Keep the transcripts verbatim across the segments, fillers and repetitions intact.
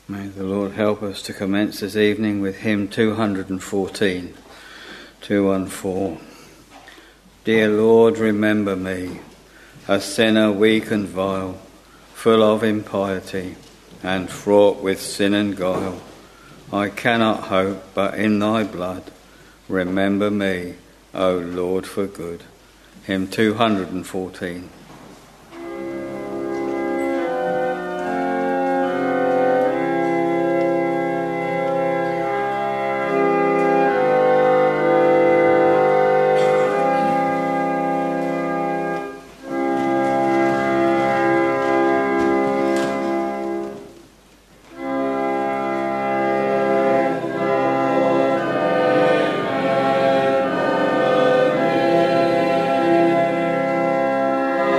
May the Lord help us to commence this evening with hymn two fourteen, two fourteen. Dear Lord, remember me, a sinner weak and vile, full of impiety, and fraught with sin and guile. I cannot hope but in thy blood. Remember me, O Lord, for good. Hymn two fourteen. Amen.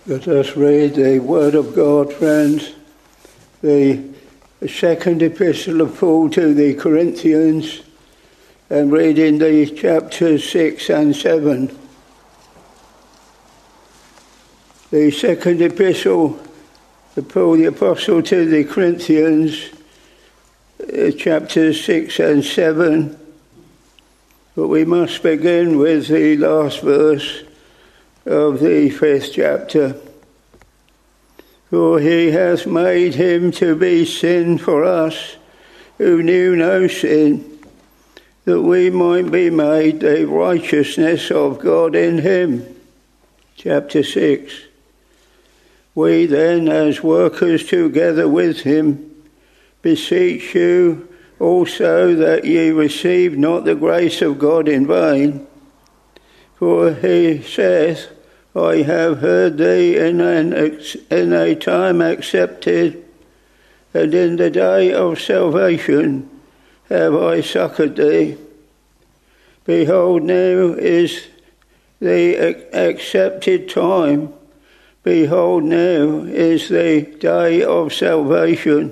Let us read the Word of God, friends, the second epistle of Paul to the Corinthians, and read in the chapters six and seven. The second epistle of Paul the Apostle to the Corinthians, uh, chapters six and seven, but we must begin with the last verse of the fifth chapter. For he has made him to be sin for us, who knew no sin, that we might be made the righteousness of God in him. Chapter six. We then, as workers together with him, beseech you also that ye receive not the grace of God in vain. For he saith, I have heard thee in, an, in a time accepted, and in the day of salvation have I succoured thee. Behold, now is the accepted time. Behold, now is the day of salvation.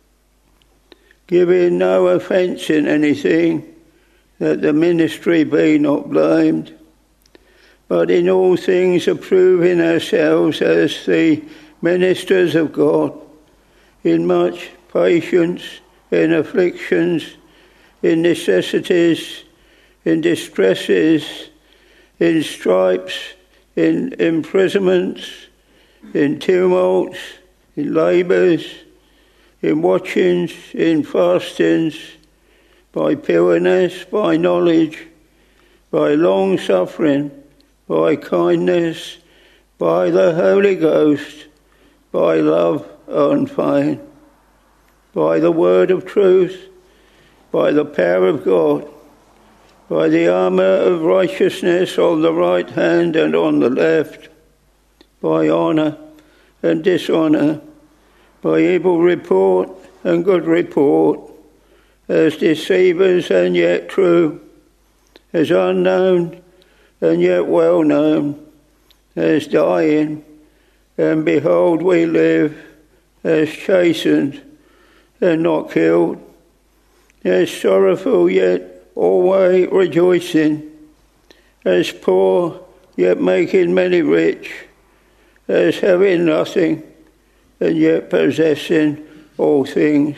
Giving no offence in anything, that the ministry be not blamed, but in all things approving ourselves as the ministers of God, in much patience, in afflictions, in necessities, in distresses, in stripes, in imprisonments, in tumults, in labours, in watchings, in fastings, by pureness, by knowledge, by long suffering, by kindness, by the Holy Ghost, by love unfeigned, by the word of truth, by the power of God, by the armour of righteousness on the right hand and on the left, by honour and dishonour, by evil report and good report, as deceivers and yet true, as unknown and yet well known, as dying, and behold we live, as chastened and not killed, as sorrowful yet always rejoicing, as poor yet making many rich, as having nothing and yet possessing all things.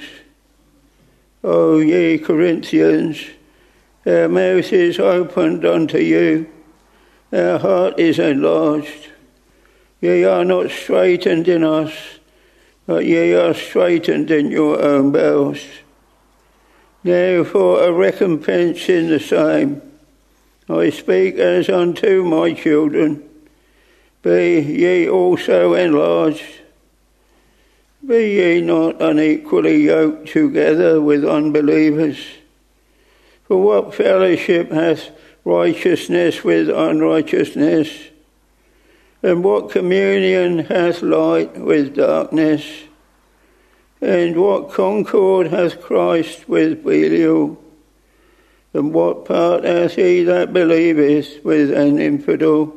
O ye Corinthians, our mouth is opened unto you, our heart is enlarged. Ye are not straitened in us, but ye are straitened in your own bowels. Now for a recompense in the same, I speak as unto my children, be ye also enlarged. Be ye not unequally yoked together with unbelievers. For what fellowship hath righteousness with unrighteousness? And what communion hath light with darkness? And what concord hath Christ with Belial? And what part hath he that believeth with an infidel?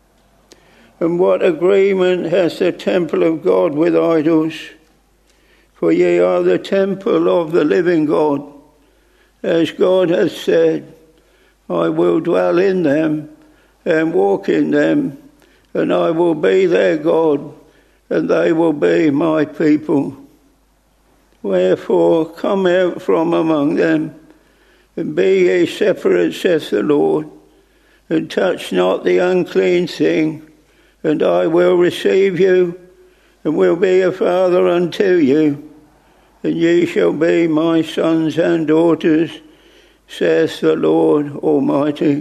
And what agreement hath the temple of God with idols? For ye are the temple of the living God, as God hath said, I will dwell in them and walk in them, and I will be their God, and they will be my people. Wherefore come out from among them, and be ye separate, saith the Lord, and touch not the unclean thing, and I will receive you, and will be a father unto you, and ye shall be my sons and daughters, saith the Lord Almighty.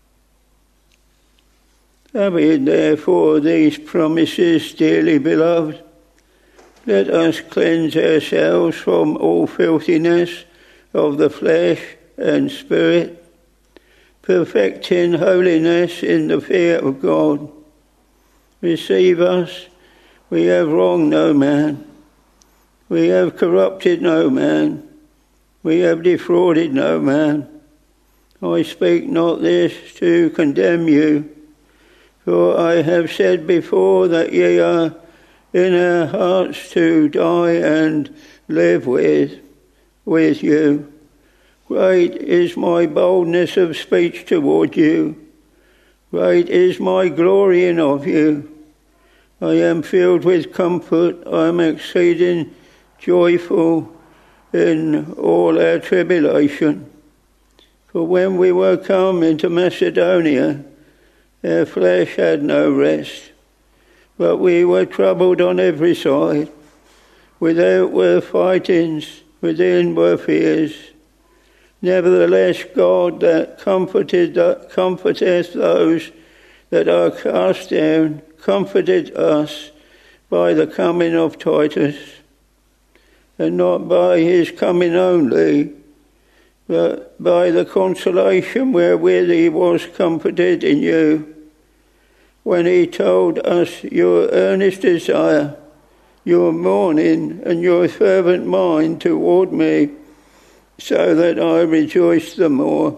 Having therefore these promises, dearly beloved, let us cleanse ourselves from all filthiness of the flesh and spirit, perfecting holiness in the fear of God. Receive us, we have wronged no man, we have corrupted no man, we have defrauded no man. I speak not this to condemn you, For I have said before that ye are in our hearts to die and live with, with you. Great is my boldness of speech toward you. Great is my glorying of you. I am filled with comfort. I am exceeding joyful in all our tribulation. For when we were come into Macedonia, our flesh had no rest, but we were troubled on every side. Without were fightings, within were fears. Nevertheless, God that comforted, that comforteth those that are cast down, comforted us by the coming of Titus, and not by his coming only, but by the consolation wherewith he was comforted in you, when he told us your earnest desire, your mourning, and your fervent mind toward me, so that I rejoiced the more.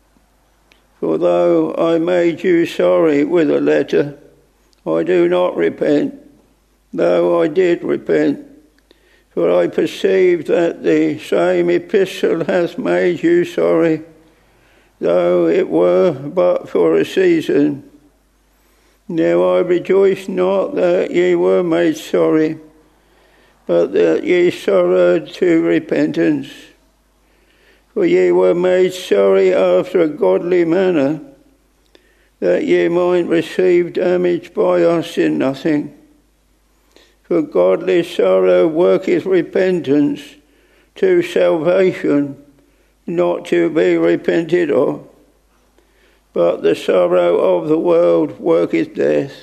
For though I made you sorry with a letter, I do not repent, though I did repent. For I perceive that the same epistle hath made you sorry, though it were but for a season. Now I rejoice not that ye were made sorry, but that ye sorrowed to repentance. For ye were made sorry after a godly manner, that ye might receive damage by us in nothing. For godly sorrow worketh repentance to salvation, not to be repented of. But the sorrow of the world worketh death.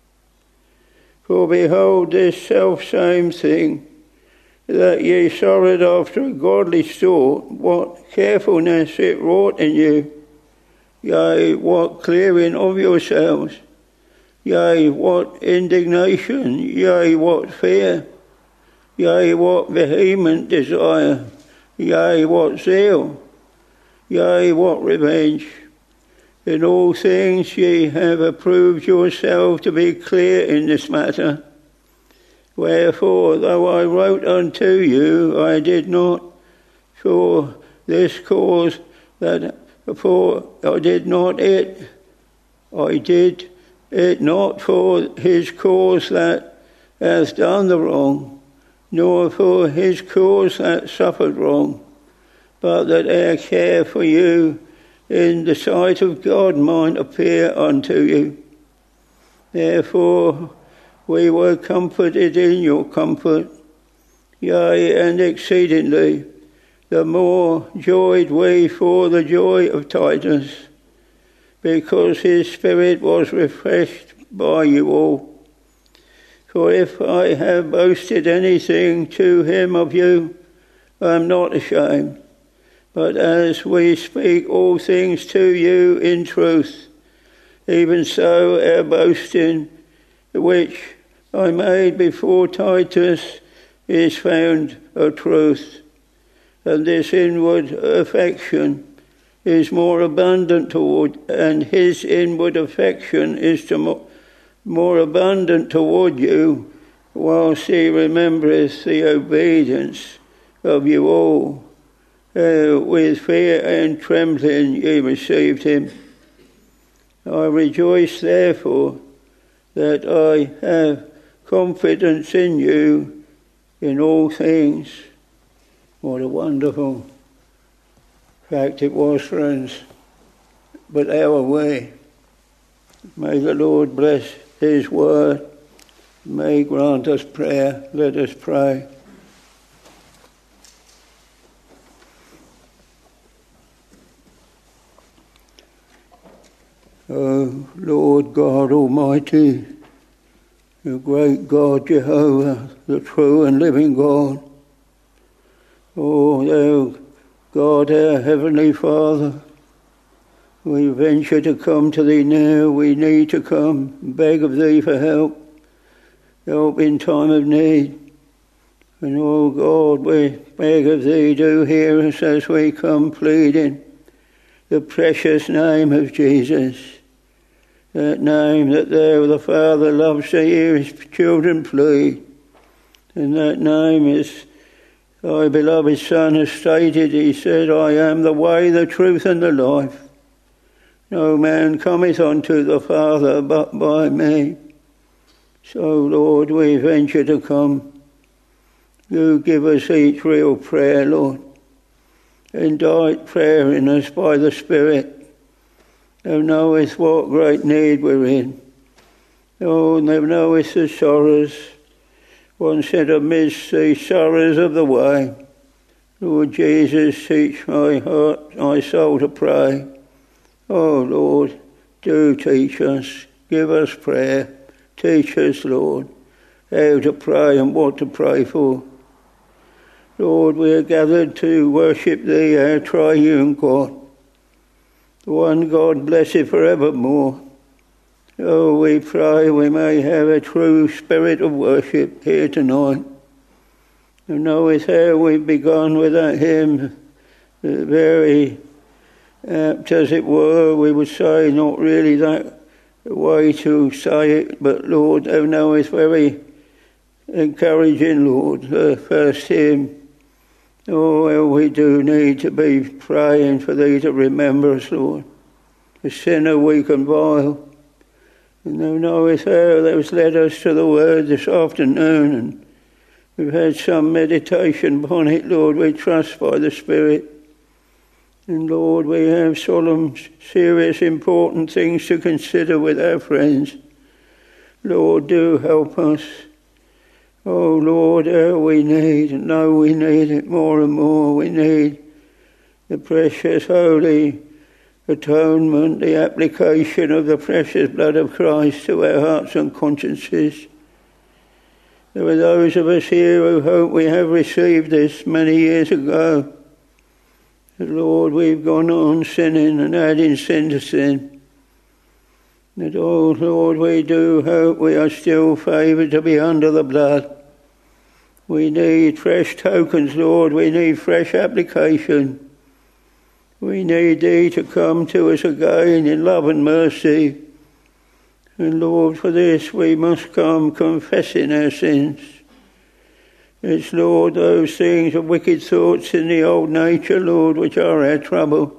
For behold, this selfsame thing, that ye sorrowed after a godly sort, what carefulness it wrought in you, yea, what clearing of yourselves, yea, what indignation, yea, what fear, yea, what vehement desire, yea, what zeal, yea, what revenge. In all things ye have approved yourselves to be clear in this matter. Wherefore, though I wrote unto you, I did not for this cause that for I did not it, I did it not for his cause that hath done the wrong, nor for his cause that suffered wrong, but that our care for you in the sight of God might appear unto you. Therefore we were comforted in your comfort, yea, and exceedingly, the more joyed we for the joy of Titus, because his spirit was refreshed by you all. For if I have boasted anything to him of you, I am not ashamed, but as we speak all things to you in truth, even so our boasting, which I made before Titus, is found a truth. And this inward affection is more abundant toward, and his inward affection is to more, more abundant toward you, whilst he remembereth the obedience of you all. Uh, with fear and trembling ye received him. I rejoice therefore that I have confidence in you in all things. What a wonderful fact it was, friends, but our way. May the Lord bless his word. May grant us prayer. Let us pray. O Lord God Almighty, the great God Jehovah, the true and living God, O thou God, our Heavenly Father, we venture to come to thee now. We need to come, beg of thee for help, help in time of need. And O God, we beg of thee, do hear us as we come pleading the precious name of Jesus. that name that there the Father loves to hear his children plead. And that name is thy beloved Son has stated. He said, I am the way, the truth and the life. No man cometh unto the Father but by me. So, Lord, we venture to come. You give us each real prayer, Lord. Indite prayer in us by the Spirit. Thou knowest what great need we're in. Oh, thou knowest the sorrows. One said, amidst the sorrows of the way, Lord Jesus, teach my heart, my soul to pray. Oh, Lord, do teach us. Give us prayer. Teach us, Lord, how to pray and what to pray for. Lord, we are gathered to worship Thee, our triune God, the one God blessed forevermore. Oh, we pray we may have a true spirit of worship here tonight. You knowest how we've begun with that hymn, very apt as it were, we would say, not really that way to say it, but Lord, thou knowest, very encouraging, Lord, the first hymn. Oh, how we do need to be praying for Thee to remember us, Lord, a sinner weak and vile. And thou knowest how thou's led us to the word this afternoon, and we've had some meditation upon it, Lord, we trust by the Spirit. And Lord, we have solemn, serious, important things to consider with our friends. Lord, do help us. Oh Lord, how we need, and know we need it more and more. We need the precious, holy atonement, the application of the precious blood of Christ to our hearts and consciences. There are those of us here who hope we have received this many years ago. But Lord, we've gone on sinning and adding sin to sin. That, oh Lord, we do hope we are still favoured to be under the blood. We need fresh tokens, Lord. We need fresh application. We need Thee to come to us again in love and mercy. And Lord, for this we must come confessing our sins. It's, Lord, those things of wicked thoughts in the old nature, Lord, which are our trouble.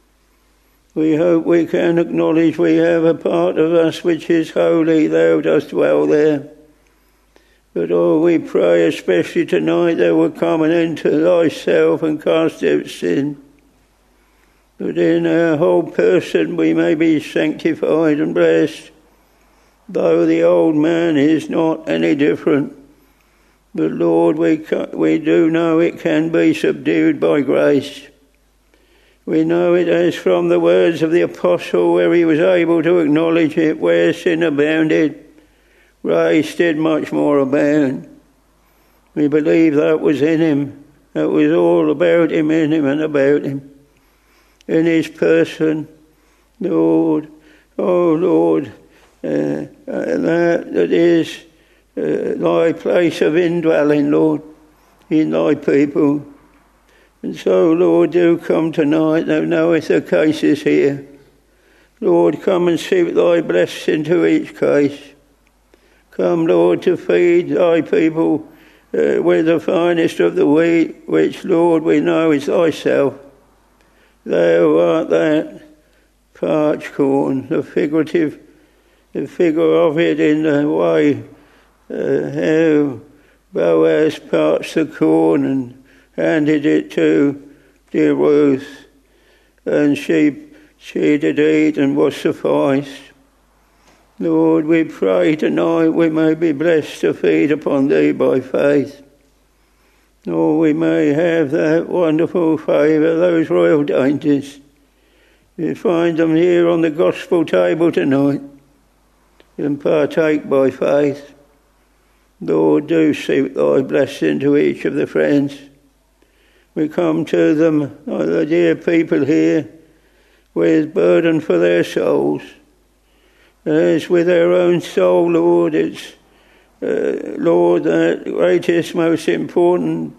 We hope we can acknowledge we have a part of us which is holy. Thou dost dwell there. But, oh, we pray especially tonight Thou will come and enter Thyself and cast out sin. That in our whole person we may be sanctified and blessed, though the old man is not any different. But Lord, we we do know it can be subdued by grace. We know it as from the words of the Apostle, where he was able to acknowledge it, where sin abounded, grace did much more abound. We believe that was in him. That was all about him, in him and about him. In his person, Lord, oh Lord, uh, that, that is uh, Thy place of indwelling, Lord, in Thy people. And so, Lord, do come tonight. Thou knowest the cases here. Lord, come and seek Thy blessing to each case. Come, Lord, to feed Thy people uh, with the finest of the wheat, which, Lord, we know is Thyself. Thou art that parched corn, the figurative, the figure of it in the way uh, how Boaz parched the corn and handed it to dear Ruth, and she she did eat and was sufficed. Lord, we pray tonight we may be blessed to feed upon Thee by faith. Or we may have that wonderful favour, those royal dainties. We find them here on the gospel table tonight, and partake by faith. Lord, do seek Thy blessing to each of the friends. We come to them, oh, the dear people here, with burden for their souls. As with their own soul, Lord, it's Uh, Lord, that greatest, most important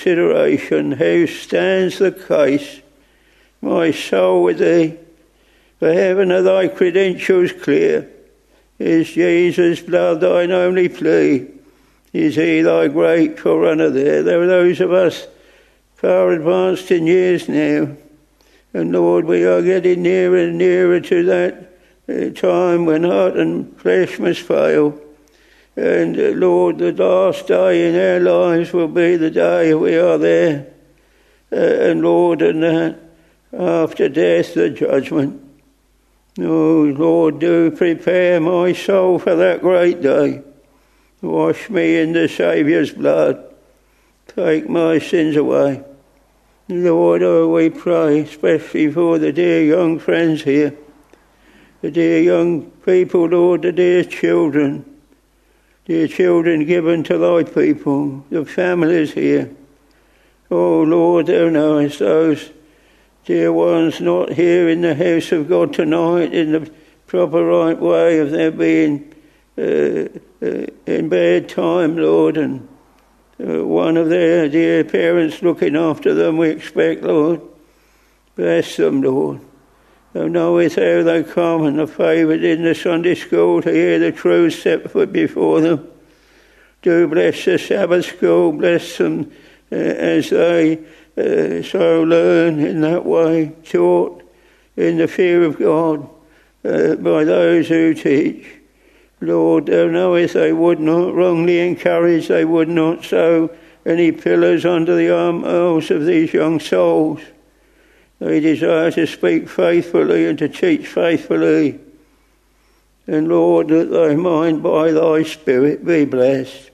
consideration. How stands the case, my soul with Thee? For heaven are thy credentials clear. Is Jesus' blood thine only plea? Is he thy great forerunner there? There are those of us far advanced in years now. And Lord, we are getting nearer and nearer to that uh, time when heart and flesh must fail. And uh, Lord, the last day in our lives will be the day we are there. Uh, and Lord, and uh, after death, the judgment. Oh, Lord, do prepare my soul for that great day. Wash me in the Saviour's blood. Take my sins away. Lord, oh, we pray, especially for the dear young friends here, the dear young people, Lord, the dear children, dear children given to thy people, the families here. Oh, Lord, thou knowest those dear ones not here in the house of God tonight in the proper right way of their being uh, uh, in bad time, Lord, and uh, one of their dear parents looking after them, we expect, Lord. Bless them, Lord. Thou knowest how they come and are favoured in the Sunday school to hear the truth set foot before them. Do bless the Sabbath school, bless them uh, as they Uh, so learn in that way, taught in the fear of God uh, by those who teach. Lord, thou knowest they would not wrongly encourage, they would not sow any pillars under the armholes of these young souls. They desire to speak faithfully and to teach faithfully. And Lord, that thy mind by thy Spirit be blessed.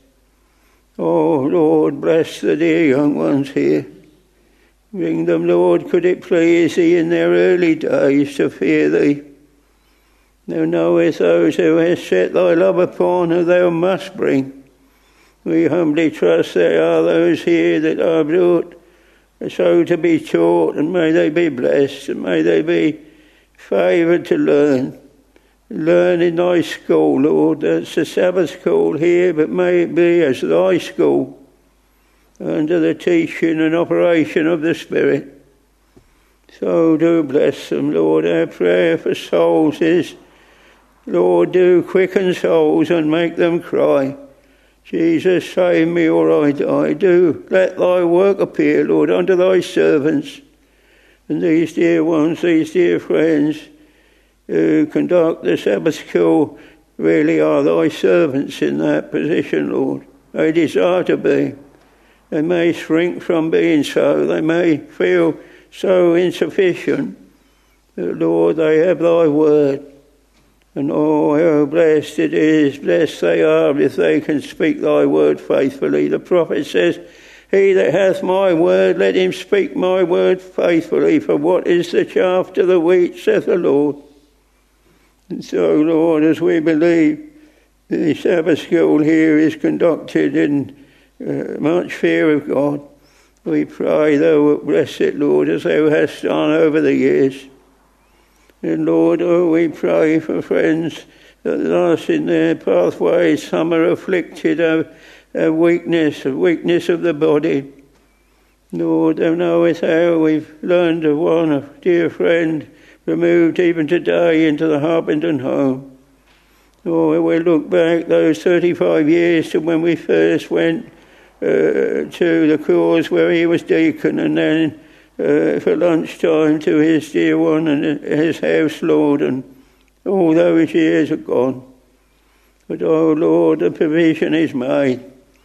Oh Lord, bless the dear young ones here. Bring them, Lord, could it please thee in their early days to fear thee. Thou knowest those who hast set thy love upon who thou must bring. We humbly trust there are those here that are brought so to be taught, and may they be blessed, and may they be favoured to learn. Learn in thy school, Lord. That's the Sabbath school here, but may it be as thy school, under the teaching and operation of the Spirit. So do bless them, Lord. Our prayer for souls is, Lord, do quicken souls and make them cry, Jesus, save me or I die. Do let thy work appear, Lord, unto thy servants. And these dear ones, these dear friends who conduct the Sabbath school really are thy servants in that position, Lord. They desire to be. They may shrink from being so. They may feel so insufficient. But Lord, they have thy word. And oh, how blessed it is, blessed they are if they can speak thy word faithfully. The prophet says, he that hath my word, let him speak my word faithfully. For what is the chaff to the wheat, saith the Lord. And so, Lord, as we believe the Sabbath school here is conducted in Uh, much fear of God, we pray thou wilt bless it, Lord, as thou hast done over the years. And Lord, oh, we pray for friends that thus in their pathways some are afflicted of, of weakness, of weakness of the body. Lord, thou knowest how we've learned of one, a dear friend, removed even today into the Harpenden home. Oh, we look back those thirty-five years to when we first went Uh, to the cause where he was deacon, and then uh, for lunchtime to his dear one and his house, Lord, and all those years are gone. But, oh Lord, the provision is made.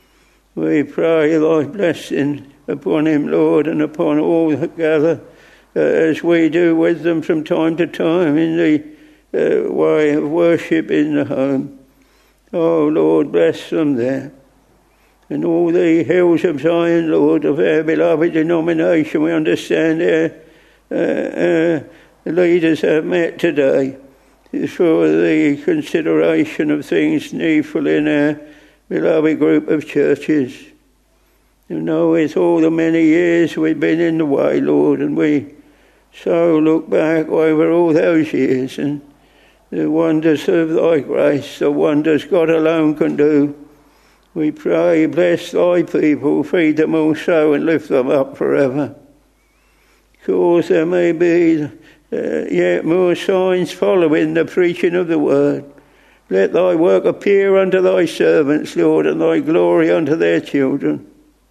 We pray thy blessing upon him, Lord, and upon all that gather, uh, as we do with them from time to time in the uh, way of worship in the home. Oh Lord, bless them there. And all the hills of Zion, Lord, of our beloved denomination, we understand our uh, uh, leaders have met today for the consideration of things needful in our beloved group of churches. You know, it's all the many years we've been in the way, Lord, and we so look back over all those years and the wonders of thy grace, the wonders God alone can do. We pray, bless thy people, feed them also and lift them up forever. Cause there may be uh, yet more signs following the preaching of the word. Let thy work appear unto thy servants, Lord, and thy glory unto their children.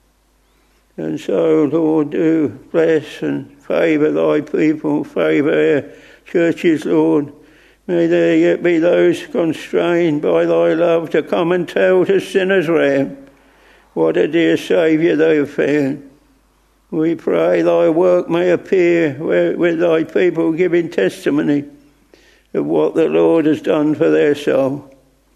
And so, Lord, do bless and favour thy people, favour our churches, Lord. May there yet be those constrained by thy love to come and tell to sinners round what a dear Saviour they have found. We pray thy work may appear with thy people giving testimony of what the Lord has done for their soul.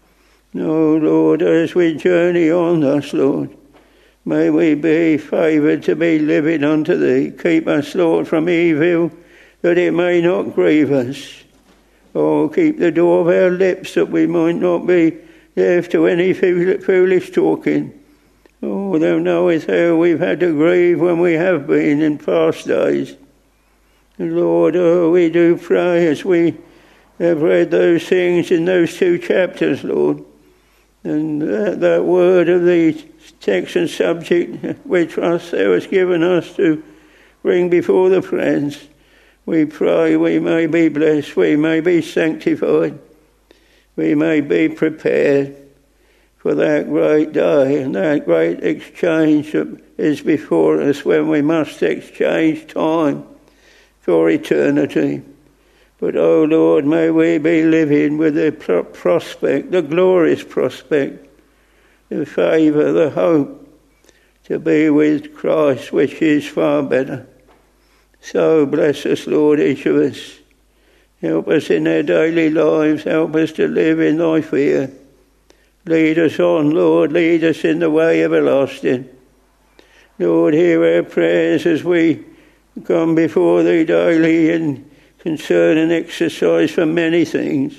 Oh, Lord, as we journey on thus, Lord, may we be favoured to be living unto thee. Keep us, Lord, from evil, that it may not grieve us. Oh, keep the door of our lips, that we might not be deaf to any foolish talking. Oh, thou knowest how we've had to grieve when we have been in past days. And Lord, oh, we do pray as we have read those things in those two chapters, Lord, and that, that word of the text and subject we trust thou hast given us to bring before the friends. We pray we may be blessed, we may be sanctified, we may be prepared for that great day and that great exchange that is before us, when we must exchange time for eternity. But, oh Lord, may we be living with the prospect, the glorious prospect, the favour, the hope to be with Christ, which is far better. So bless us, Lord, each of us. Help us in our daily lives. Help us to live in thy fear. Lead us on, Lord. Lead us in the way everlasting. Lord, hear our prayers as we come before thee daily in concern and exercise for many things.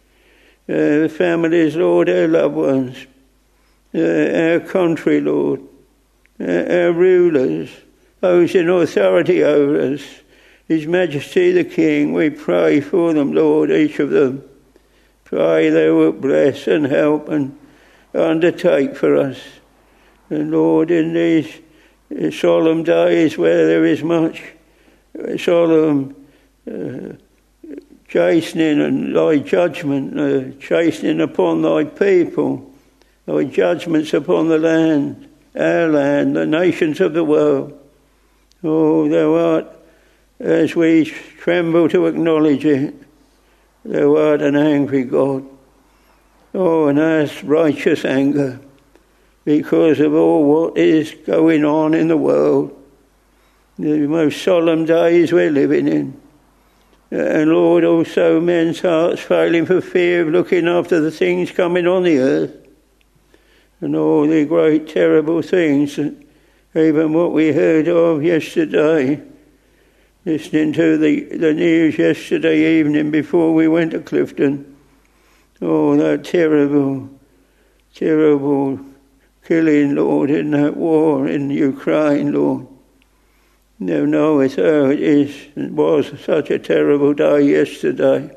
Uh, families, Lord, our loved ones. Uh, our country, Lord. Uh, our rulers. Those in authority over us, His Majesty the King, we pray for them, Lord, each of them. Pray thou wilt bless and help and undertake for us. And Lord, in these solemn days where there is much solemn uh, chastening and thy judgment, uh, chastening upon thy people, thy judgments upon the land, our land, the nations of the world. Oh, thou art, as we tremble to acknowledge it, thou art an angry God. Oh, and hast righteous anger because of all what is going on in the world, the most solemn days we're living in. And Lord, also men's hearts failing for fear of looking after the things coming on the earth, and all the great terrible things that even what we heard of yesterday, listening to the, the news yesterday evening before we went to Clifton. Oh, that terrible, terrible killing, Lord, in that war in Ukraine, Lord. Thou knowest how it is. It was such a terrible day yesterday.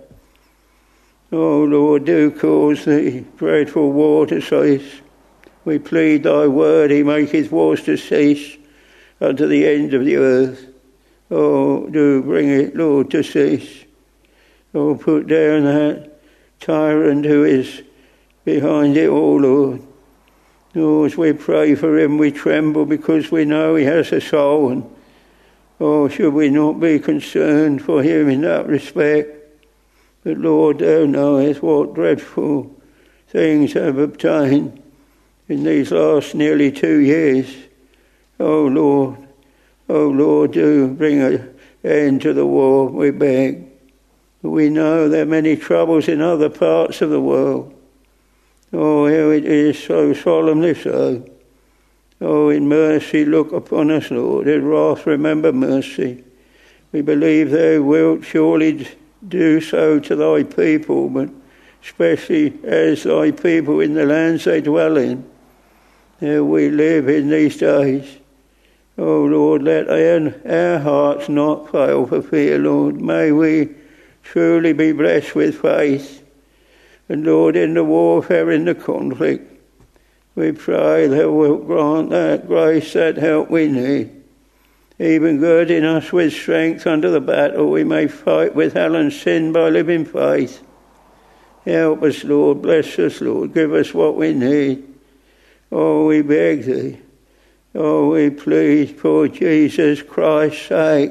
Oh, Lord, do cause the dreadful war to cease. We plead thy word, he maketh wars to cease unto the end of the earth. Oh, do bring it, Lord, to cease. Oh, put down that tyrant who is behind it all, Lord. Oh, as we pray for him, we tremble because we know he has a soul. And oh, should we not be concerned for him in that respect? But Lord, thou knowest what dreadful things have obtained in these last nearly two years. Oh Lord, oh Lord, do bring an end to the war, we beg. We know there are many troubles in other parts of the world. Oh, how it is so solemnly so. Oh, in mercy look upon us, Lord. In wrath remember mercy. We believe thou wilt surely do so to thy people, but especially as thy people in the lands they dwell in. How we live in these days. Oh Lord, let our, our hearts not fail for fear, Lord. May we truly be blessed with faith. And Lord, in the warfare, in the conflict, we pray thou wilt grant that grace, that help we need. even girding us with strength under the battle, we may fight with hell and sin by living faith. Help us, Lord. Bless us, Lord. Give us what we need. Oh, we beg thee. Oh, we plead for Jesus Christ's sake.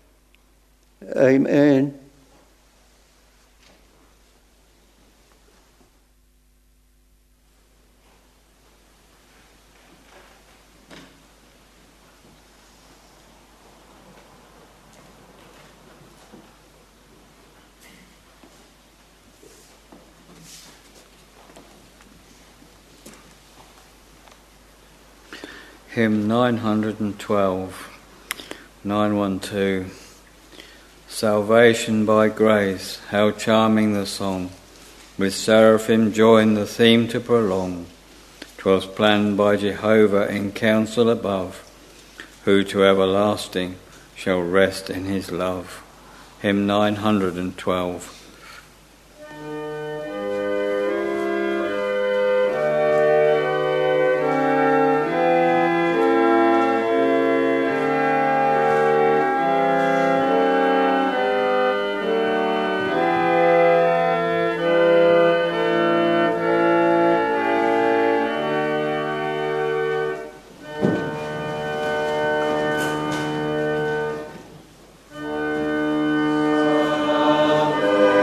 Amen. Hymn nine twelve, nine twelve. Salvation by grace, how charming the song, with seraphim join the theme to prolong. 'Twas planned by Jehovah in council above, who to everlasting shall rest in his love. Hymn nine twelve. Amen.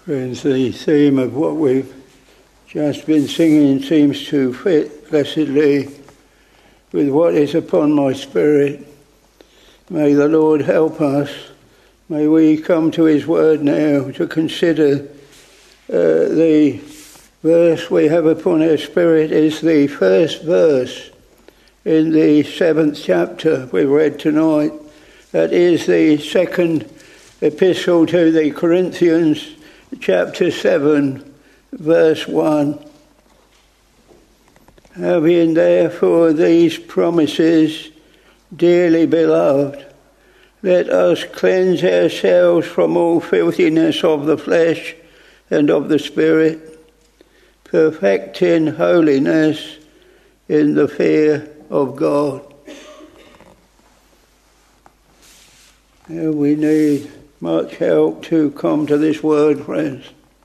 Friends, the theme of what we've just been singing seems to fit blessedly with what is upon my spirit. May the Lord help us. May we come to his word now to consider uh, the verse we have upon our spirit is the first verse in the seventh chapter we read tonight. That is the second epistle to the Corinthians, chapter seven, verse one. Having therefore these promises, dearly beloved, let us cleanse ourselves from all filthiness of the flesh and of the spirit, perfecting holiness in the fear of God. Now we need much help to come to this word, friends.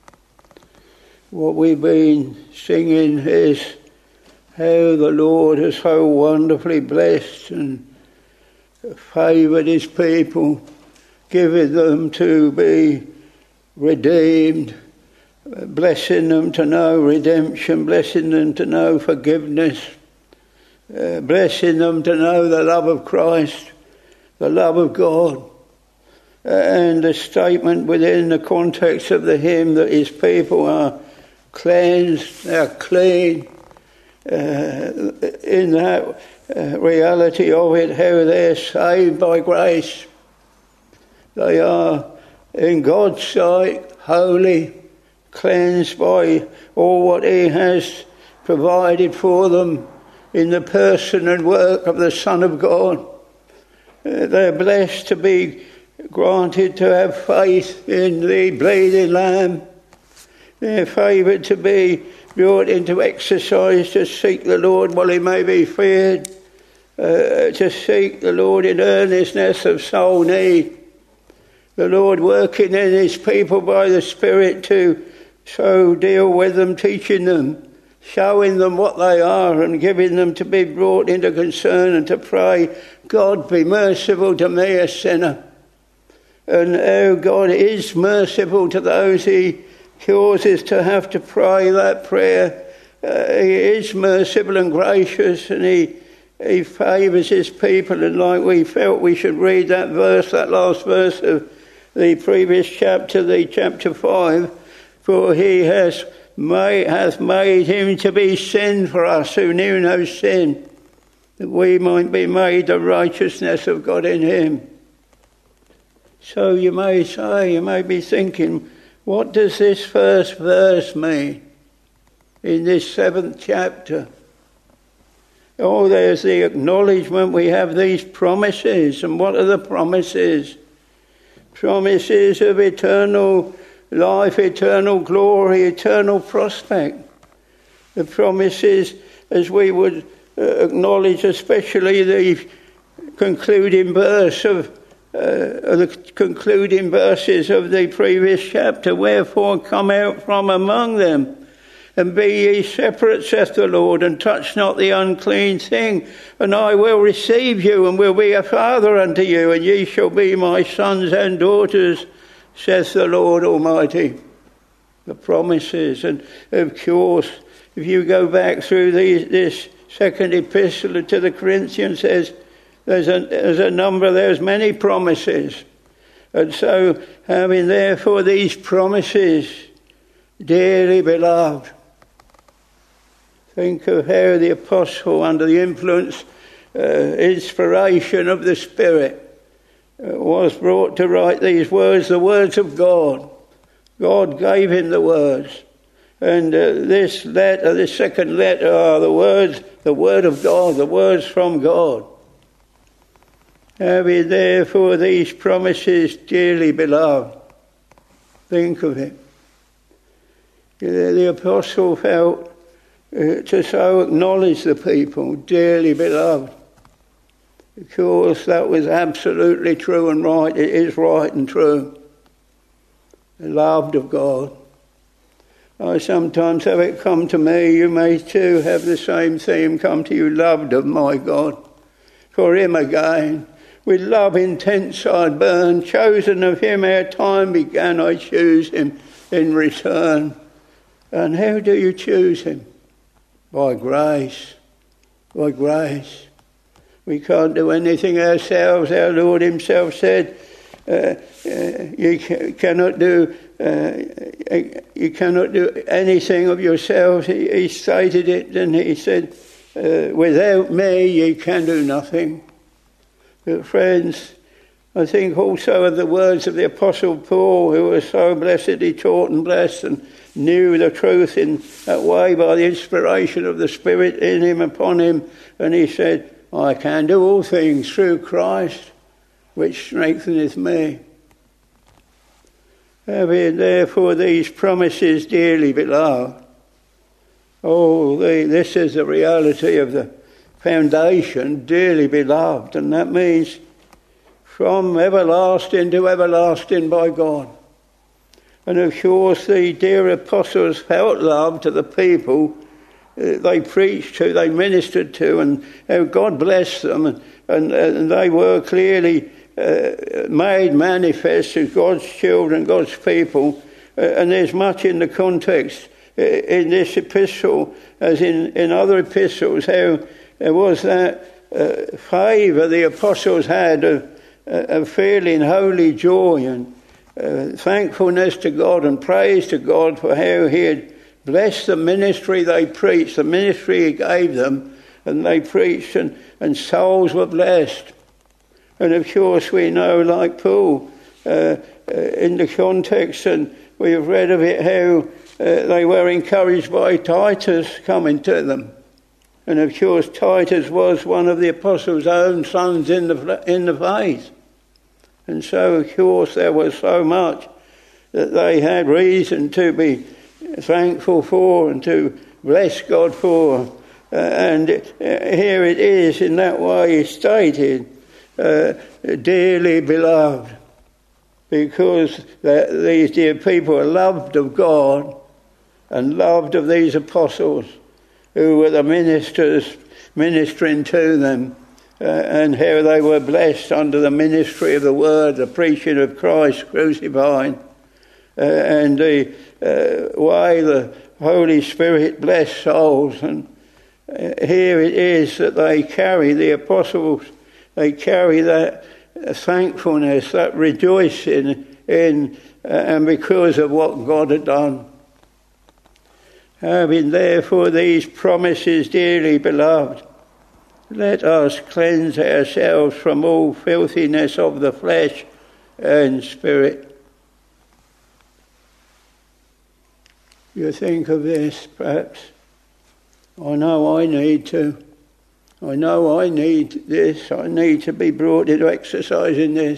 What we've been singing is how the Lord has so wonderfully blessed and favoured his people, giving them to be redeemed, blessing them to know redemption, blessing them to know forgiveness, uh, blessing them to know the love of Christ, the love of God. And the statement within the context of the hymn that his people are cleansed, they are clean, uh, in that uh, reality of it, how they're saved by grace. They are, in God's sight, holy, cleansed by all what he has provided for them in the person and work of the Son of God. Uh, they're blessed to be granted to have faith in the bleeding Lamb. They're favoured to be brought into exercise to seek the Lord while he may be feared, uh, to seek the Lord in earnestness of soul need. The Lord working in his people by the Spirit to so deal with them, teaching them, showing them what they are and giving them to be brought into concern and to pray, God be merciful to me, a sinner. And how God is merciful to those he causes to have to pray that prayer. Uh, he is merciful and gracious, and he he favours his people. And like we felt we should read that verse, that last verse of the previous chapter, the chapter five, for he has made, hath made him to be sin for us who knew no sin, that we might be made the righteousness of God in him. So you may say, you may be thinking, what does this first verse mean in this seventh chapter? Oh, there's the acknowledgement we have these promises. And what are the promises? Promises of eternal life, eternal glory, eternal prospect. The promises, as we would uh, acknowledge, especially the concluding verse of Uh, the concluding verses of the previous chapter. Wherefore come out from among them, and be ye separate, saith the Lord, and touch not the unclean thing, and I will receive you, and will be a father unto you, and ye shall be my sons and daughters, saith the Lord Almighty. The promises. And of course, if you go back through these, this second epistle to the Corinthians, says There's a, there's a number, there's many promises. And so, having therefore these promises, dearly beloved, think of how the apostle, under the influence, uh, inspiration of the Spirit, uh, was brought to write these words, the words of God. God gave him the words. And uh, this letter, this second letter, are the words, the word of God, the words from God. Having therefore these promises, dearly beloved. Think of it. The apostle felt uh, to so acknowledge the people, dearly beloved. Of course, that was absolutely true and right. It is right and true. Loved of God. I sometimes have it come to me, you may too have the same theme come to you, loved of my God. For him again, with love intense I'd burn. Chosen of him ere time began, I choose him in return. And how do you choose him? By grace. By grace. We can't do anything ourselves. Our Lord himself said, uh, uh, you ca- cannot do uh, you cannot do anything of yourselves. He, he stated it, and he said, uh, without me you can do nothing. But friends, I think also of the words of the Apostle Paul, who was so blessedly taught and blessed and knew the truth in that way by the inspiration of the Spirit in him, upon him. And he said, I can do all things through Christ, which strengtheneth me. Having therefore these promises, dearly beloved, oh, the, this is the reality of the foundation, dearly beloved, and that means from everlasting to everlasting by God. And of course the dear apostles felt love to the people uh, they preached to, they ministered to, and how God blessed them, and, and, and they were clearly uh, made manifest as God's children, God's people. Uh, and there's much in the context uh, in this epistle, as in, in other epistles, how there was that uh, favour the apostles had of, uh, of feeling holy joy and uh, thankfulness to God and praise to God for how he had blessed the ministry they preached, the ministry he gave them, and they preached, and, and souls were blessed. And of course we know, like Paul, uh, uh, in the context, and we have read of it, how uh, they were encouraged by Titus coming to them. And of course Titus was one of the apostles' own sons in the in the faith. And so of course there was so much that they had reason to be thankful for and to bless God for. Uh, and uh, here it is in that way stated, uh, dearly beloved, because the, these dear people are loved of God and loved of these apostles who were the ministers ministering to them, uh, and how they were blessed under the ministry of the word, the preaching of Christ crucified, uh, and the uh, way the Holy Spirit blessed souls. And uh, here it is that they carry, the apostles, they carry that thankfulness, that rejoicing in, uh, and because of what God had done. Having therefore these promises, dearly beloved, let us cleanse ourselves from all filthiness of the flesh and spirit. You think of this, perhaps. I know I need to. I know I need this. I need to be brought into exercising this.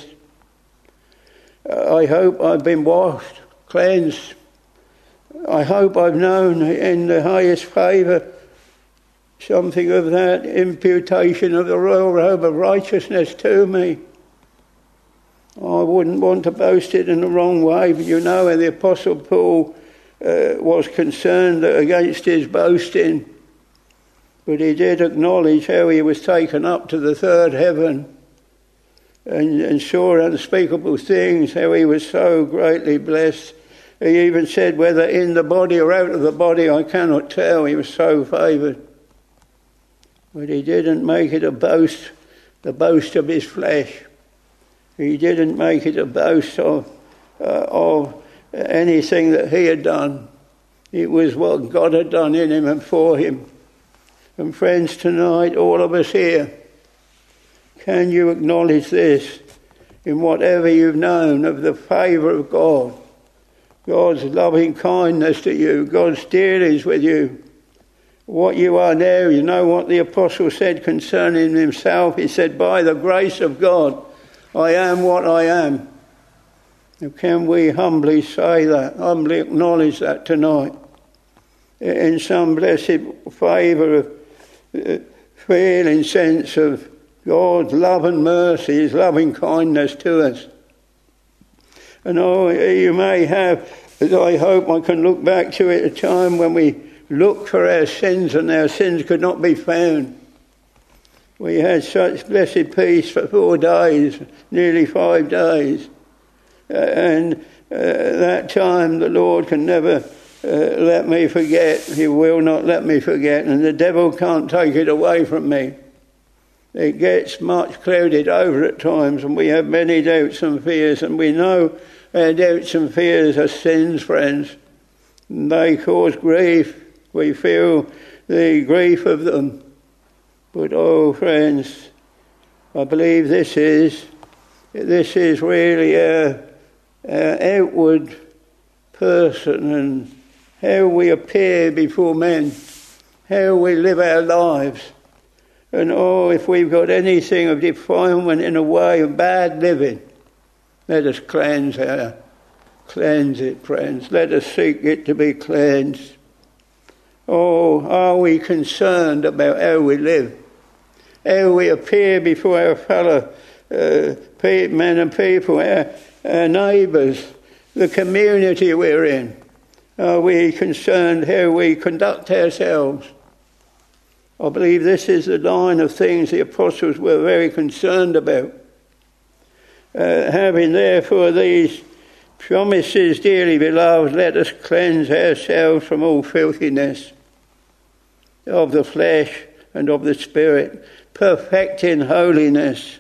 I hope I've been washed, cleansed. I hope I've known in the highest favour something of that imputation of the royal robe of righteousness to me. I wouldn't want to boast it in the wrong way, but you know how the Apostle Paul uh, was concerned against his boasting. But he did acknowledge how he was taken up to the third heaven and, and saw unspeakable things, how he was so greatly blessed. He even said, whether in the body or out of the body, I cannot tell. He was so favoured. But he didn't make it a boast, the boast of his flesh. He didn't make it a boast of, uh, of anything that he had done. It was what God had done in him and for him. And friends, tonight, all of us here, can you acknowledge this in whatever you've known of the favour of God? God's loving kindness to you, God's dealings with you. What you are now, you know what the apostle said concerning himself. He said, by the grace of God, I am what I am. Now, can we humbly say that, humbly acknowledge that tonight? In some blessed favour of uh, feeling sense of God's love and mercy, his loving kindness to us. And oh, you may have, as I hope I can look back to it, a time when we looked for our sins and our sins could not be found. We had such blessed peace for four days, nearly five days. Uh, and uh, that time the Lord can never uh, let me forget. He will not let me forget. And the devil can't take it away from me. It gets much clouded over at times, and we have many doubts and fears, and we know our doubts and fears are sins, friends. And they cause grief. We feel the grief of them. But oh, friends, I believe this is this is really a, a outward person, and how we appear before men, how we live our lives. And oh, if we've got anything of defilement in a way of bad living, let us cleanse our, cleanse it, friends. Let us seek it to be cleansed. Oh, are we concerned about how we live? How we appear before our fellow uh, men and people, our, our neighbours, the community we're in? Are we concerned how we conduct ourselves? I believe this is the line of things the apostles were very concerned about. Uh, having therefore these promises, dearly beloved, let us cleanse ourselves from all filthiness of the flesh and of the spirit, perfecting holiness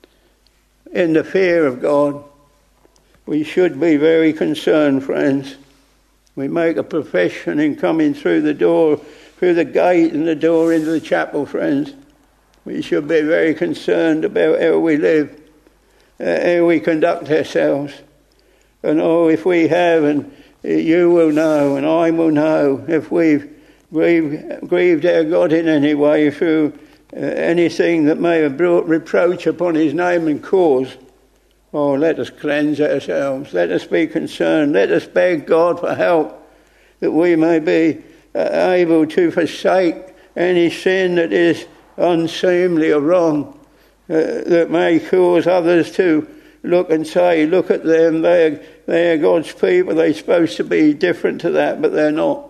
in the fear of God. We should be very concerned, friends. We make a profession in coming through the door, through the gate and the door into the chapel, friends. We should be very concerned about how we live, uh, how we conduct ourselves. And oh, if we have, and you will know, and I will know, if we've grieved, grieved our God in any way through uh, anything that may have brought reproach upon his name and cause, oh, let us cleanse ourselves. Let us be concerned. Let us beg God for help, that we may be uh, able to forsake any sin that is unseemly or wrong, uh, that may cause others to look and say, look at them, they're, they're God's people, they're supposed to be different to that, but they're not.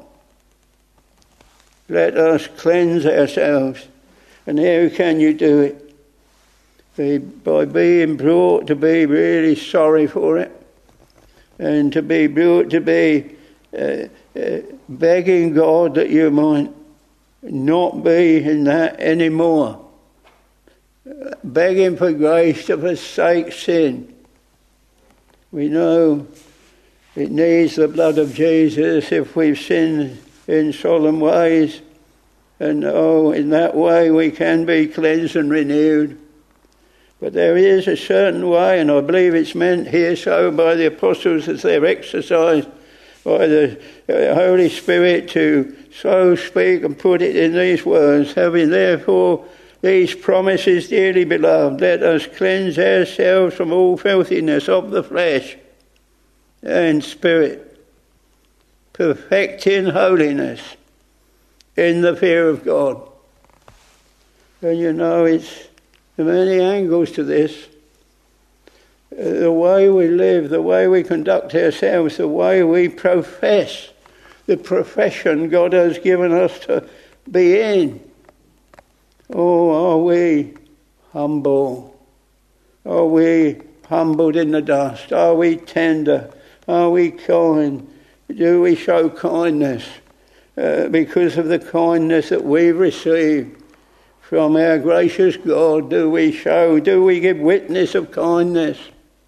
Let us cleanse ourselves. And how can you do it? Be, by being brought to be really sorry for it, and to be brought to be uh, uh, begging God that you might not be in that anymore. Begging for grace to forsake sin. We know it needs the blood of Jesus if we've sinned in solemn ways. And oh, in that way we can be cleansed and renewed. But there is a certain way, and I believe it's meant here so by the apostles as they're exercised by the Holy Spirit to so speak and put it in these words. Having therefore these promises, dearly beloved, let us cleanse ourselves from all filthiness of the flesh and spirit, perfecting holiness in the fear of God. And you know, it's there are many angles to this. The way we live, the way we conduct ourselves, the way we profess the profession God has given us to be in. Oh, are we humble? Are we humbled in the dust? Are we tender? Are we kind? Do we show kindness uh, because of the kindness that we've received from our gracious God? Do we show, do we give witness of kindness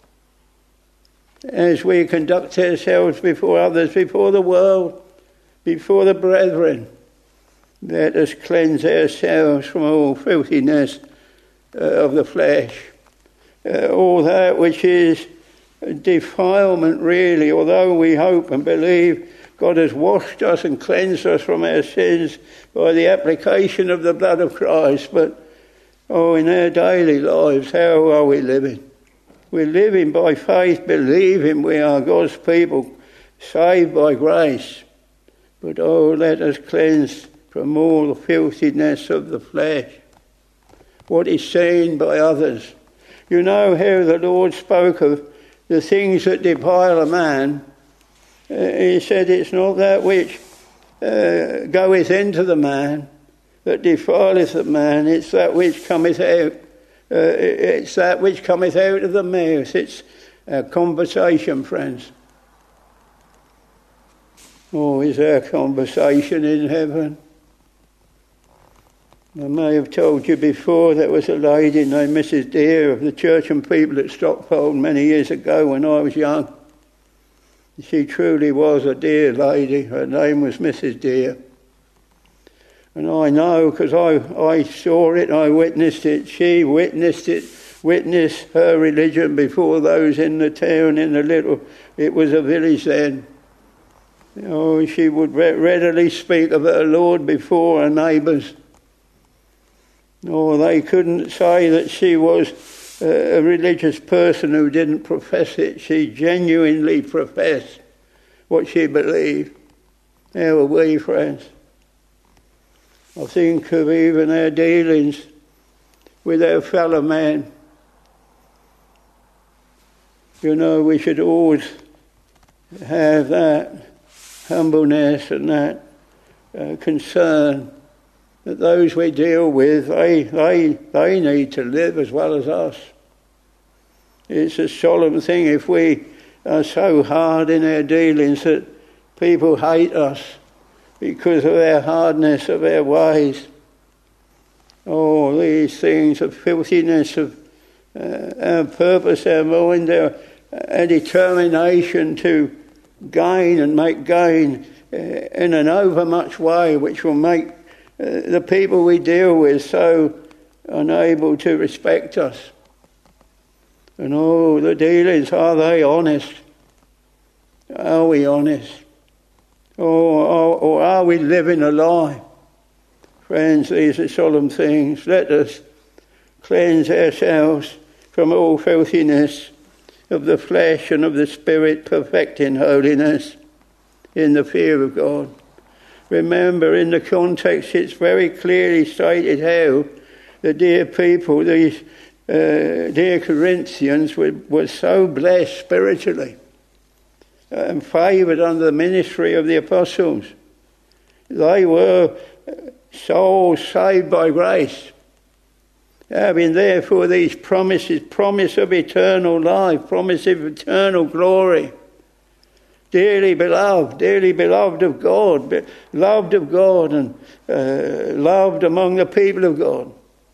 as we conduct ourselves before others, before the world, before the brethren? Let us cleanse ourselves from all filthiness uh, of the flesh, uh, all that which is defilement really, although we hope and believe God has washed us and cleansed us from our sins by the application of the blood of Christ. But, oh, in our daily lives, how are we living? We're living by faith, believing we are God's people, saved by grace. But, oh, let us cleanse from all the filthiness of the flesh, what is seen by others. You know how the Lord spoke of the things that defile a man. Uh, he said it's not that which uh, goeth into the man that defileth a man. It's that which cometh out. Uh, it's that which cometh out of the mouth. It's a conversation, friends. Oh, is there conversation in heaven? I may have told you before, there was a lady named Missus Deere of the Church and People at Stockpole many years ago when I was young. She truly was a dear lady. Her name was Missus Deere. And I know, because I, I saw it, I witnessed it. She witnessed it, witnessed her religion before those in the town, in the little, it was a village then. Oh, she would re- readily speak of her Lord before her neighbours. Oh, they couldn't say that she was a religious person who didn't profess it. She genuinely professed what she believed. How are we, friends? I think of even our dealings with our fellow man. You know, we should always have that humbleness and that uh, concern that those we deal with, they, they, they need to live as well as us. It's a solemn thing if we are so hard in our dealings that people hate us because of our hardness of our ways. Oh, these things of filthiness, of uh, our purpose, our mind, our, our determination to gain and make gain uh, in an overmuch way which will make uh, the people we deal with so unable to respect us. And oh, the dealings, are they honest? Are we honest? Or, or, or are we living a lie? Friends, these are solemn things. Let us cleanse ourselves from all filthiness of the flesh and of the spirit, perfecting holiness in the fear of God. Remember, in the context, it's very clearly stated how the dear people, these uh, dear Corinthians, were, were so blessed spiritually and favoured under the ministry of the apostles. They were souls saved by grace, having therefore these promises, promise of eternal life, promise of eternal glory, dearly beloved, dearly beloved of God, loved of God and uh, loved among the people of God.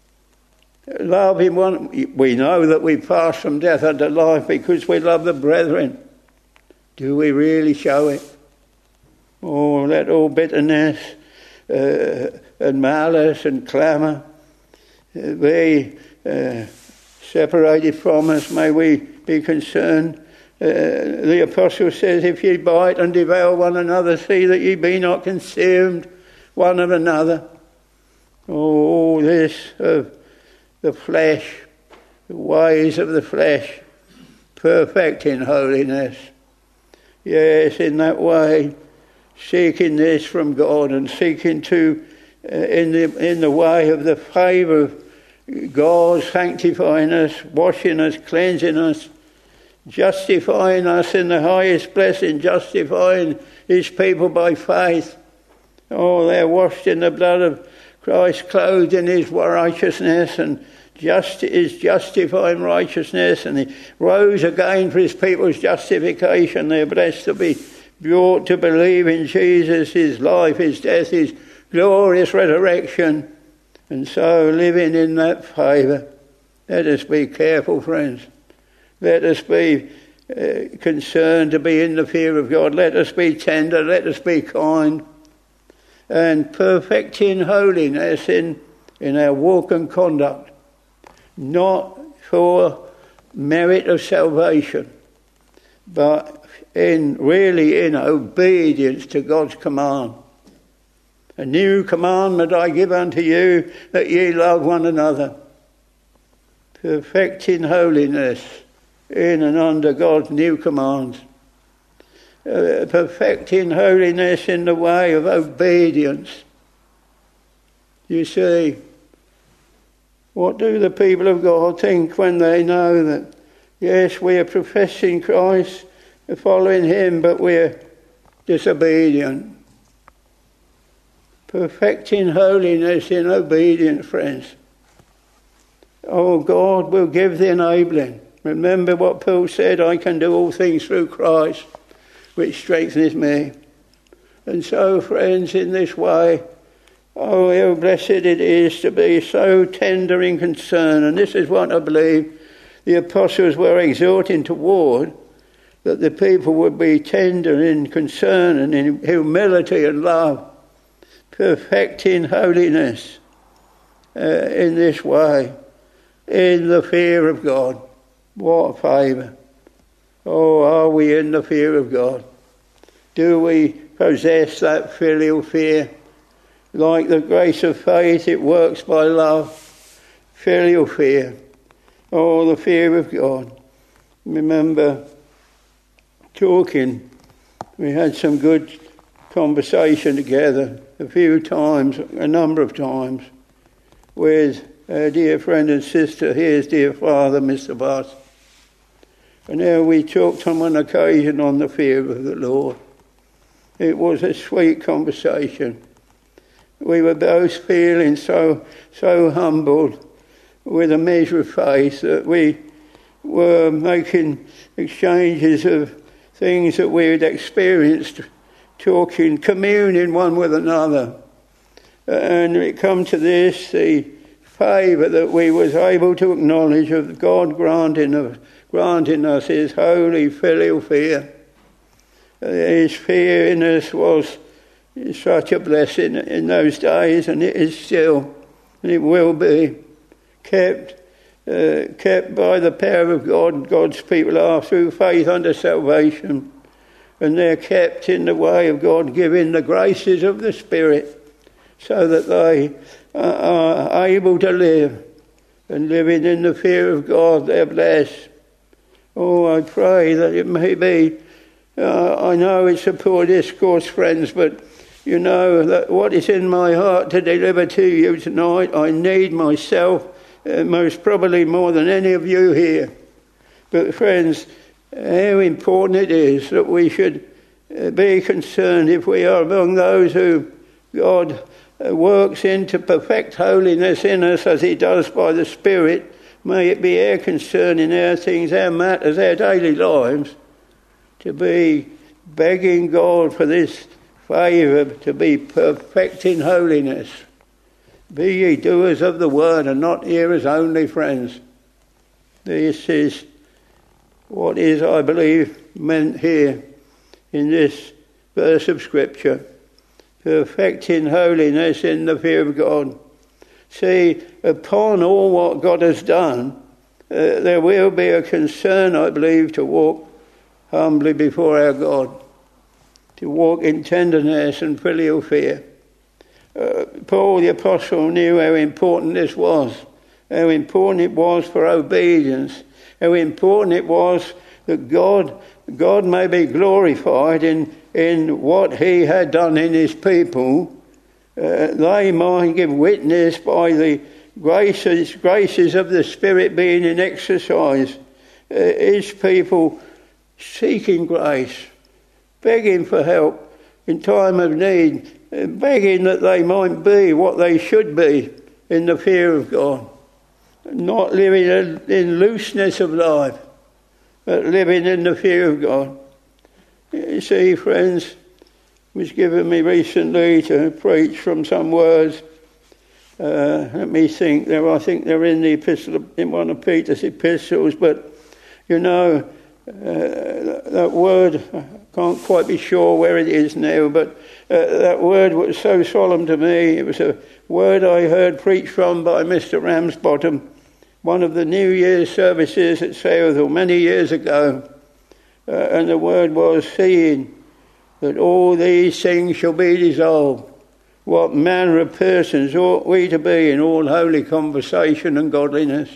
Love in one, we know that we pass from death unto life because we love the brethren. Do we really show it? Oh, let all bitterness uh, and malice and clamour be uh, separated from us. May we be concerned. Uh, the apostle says, if ye bite and devour one another, see that ye be not consumed one of another. Oh, all this of the flesh, the ways of the flesh, perfect in holiness. Yes, in that way, seeking this from God and seeking to, uh, in the in the way of the favour of God, sanctifying us, washing us, cleansing us, justifying us in the highest blessing, justifying his people by faith. Oh, they're washed in the blood of Christ, clothed in his righteousness, and just is justifying righteousness, and he rose again for his people's justification. They're blessed to be brought to believe in Jesus, his life, his death, his glorious resurrection, and so living in that favour. Let us be careful, friends. Let us be uh, concerned to be in the fear of God. Let us be tender. Let us be kind. And perfecting holiness in, in our walk and conduct. Not for merit of salvation, but in really in obedience to God's command. A new commandment I give unto you, that ye love one another. Perfecting holiness in and under God's new commands. Uh, perfecting holiness in the way of obedience. You see, what do the people of God think when they know that, yes, we are professing Christ, following him, but we're disobedient? perfecting holiness in obedience, friends. Oh, God will give the enabling. Remember what Paul said, I can do all things through Christ, which strengthens me. And so, friends, in this way, oh, how blessed it is to be so tender in concern. And this is what I believe the apostles were exhorting toward, that the people would be tender in concern and in humility and love, perfecting holiness uh, in this way, in the fear of God. What a favour. Oh, are we in the fear of God? Do we possess that filial fear? Like the grace of faith, it works by love. Filial fear. Oh, the fear of God. Remember talking. We had some good conversation together a few times, a number of times, with our dear friend and sister, here's dear father, Mister Buss. And now we talked on one occasion on the fear of the Lord. It was a sweet conversation. We were both feeling so so humbled with a measure of faith that we were making exchanges of things that we had experienced, talking, communing one with another. And it come to this, the favour that we was able to acknowledge of God granting, of, granting us his holy filial fear. His fear in us was such a blessing in those days, and it is still, and it will be, kept uh, kept by the power of God. God's people are through faith unto salvation, and they're kept in the way of God, giving the graces of the Spirit, so that they are able to live, and living in the fear of God, they're blessed. Oh, I pray that it may be, uh, I know it's a poor discourse, friends, but you know that what is in my heart to deliver to you tonight, I need myself, uh, most probably more than any of you here. But friends, how important it is that we should uh, be concerned if we are among those who God uh, works in to perfect holiness in us as he does by the Spirit. May it be our concern in our things, our matters, our daily lives, to be begging God for this favour, to be perfecting holiness. Be ye doers of the word and not hearers only, friends. This is what is, I believe, meant here in this verse of Scripture. Perfecting holiness in the fear of God. See, upon all what God has done, uh, there will be a concern, I believe, to walk humbly before our God, to walk in tenderness and filial fear. Uh, Paul the Apostle knew how important this was, how important it was for obedience, how important it was that God, God may be glorified in, in what he had done in his people. Uh, they might give witness by the graces, graces of the Spirit being in exercise. Uh, his people seeking grace, begging for help in time of need, uh, begging that they might be what they should be in the fear of God. Not living in looseness of life, but living in the fear of God. You see, friends, was given me recently to preach from some words. Uh, let me think. There, I think they're in the epistle, in one of Peter's epistles. But you know, uh, that word, I can't quite be sure where it is now. But uh, that word was so solemn to me. It was a word I heard preached from by Mister Ramsbottom, one of the New Year's services at Sayreville many years ago, uh, and the word was seeing that all these things shall be dissolved. What manner of persons ought we to be in all holy conversation and godliness?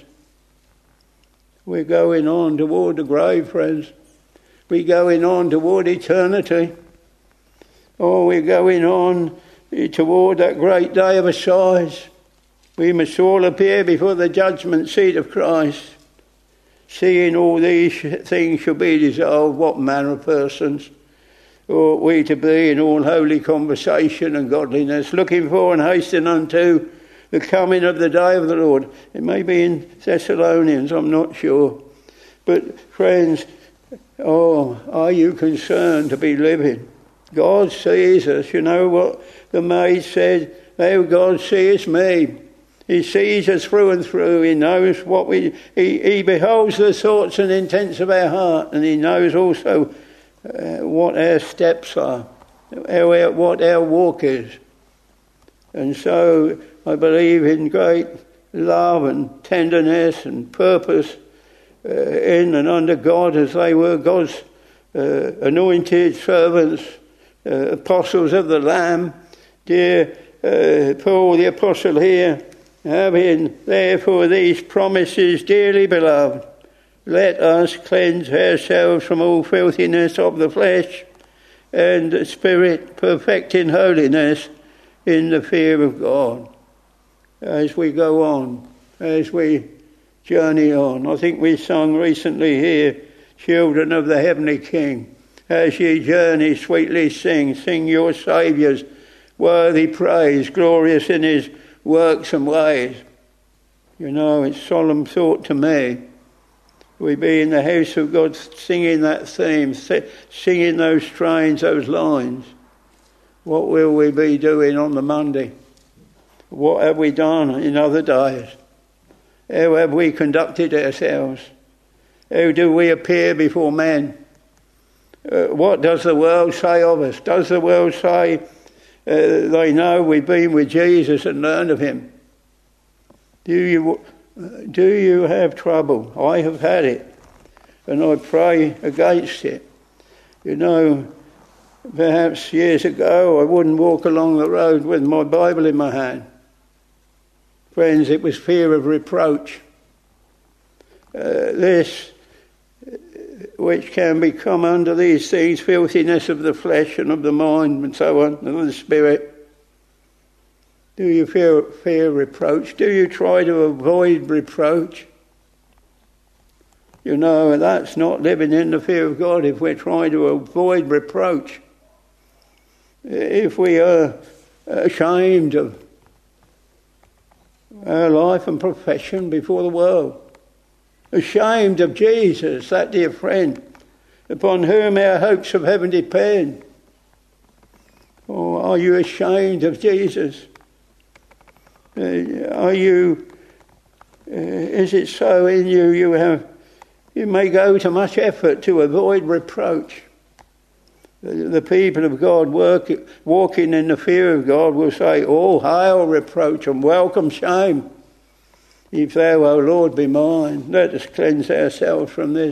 We're going on toward the grave, friends. We're going on toward eternity. Oh, we're going on toward that great day of assize. We must all appear before the judgment seat of Christ. Seeing all these things shall be dissolved, what manner of persons? ought we to be in all holy conversation and godliness, looking for and hastening unto the coming of the day of the Lord. It may be in Thessalonians, I'm not sure. But friends, oh, are you concerned to be living? God sees us. You know what the maid said? Oh, God sees me. He sees us through and through. He knows what we... He, he beholds the thoughts and intents of our heart, and he knows also uh, what our steps are, our, what our walk is. And so I believe in great love and tenderness and purpose uh, in and under God, as they were God's uh, anointed servants, uh, apostles of the Lamb. Dear uh, Paul the Apostle here, having therefore these promises, dearly beloved, let us cleanse ourselves from all filthiness of the flesh and the spirit, perfecting holiness in the fear of God. As we go on, as we journey on. I think we sung recently here, children of the heavenly King, as ye journey sweetly sing, sing your Saviour's worthy praise, glorious in his works and ways. You know, it's solemn thought to me. We be in the house of God singing that theme, singing those strains, those lines. What will we be doing on the Monday? What have we done in other days? How have we conducted ourselves? How do we appear before men? Uh, what does the world say of us? Does the world say uh, they know we've been with Jesus and learned of him? Do you, do you have trouble? I have had it, and I pray against it. You know, perhaps years ago I wouldn't walk along the road with my Bible in my hand. Friends, it was fear of reproach. Uh, this, which can become under these things, filthiness of the flesh and of the mind and so on, and of the spirit. Do you fear, fear reproach? Do you try to avoid reproach? You know, that's not living in the fear of God if we're trying to avoid reproach. If we are ashamed of our life and profession before the world, ashamed of Jesus, that dear friend, upon whom our hopes of heaven depend. Or are you ashamed of Jesus? Uh, are you, uh, is it so in you, you have, you may go to much effort to avoid reproach? The, the people of God work, walking in the fear of God will say, "Oh, hail reproach and welcome shame. If thou, O Lord, be mine, let us cleanse ourselves from this."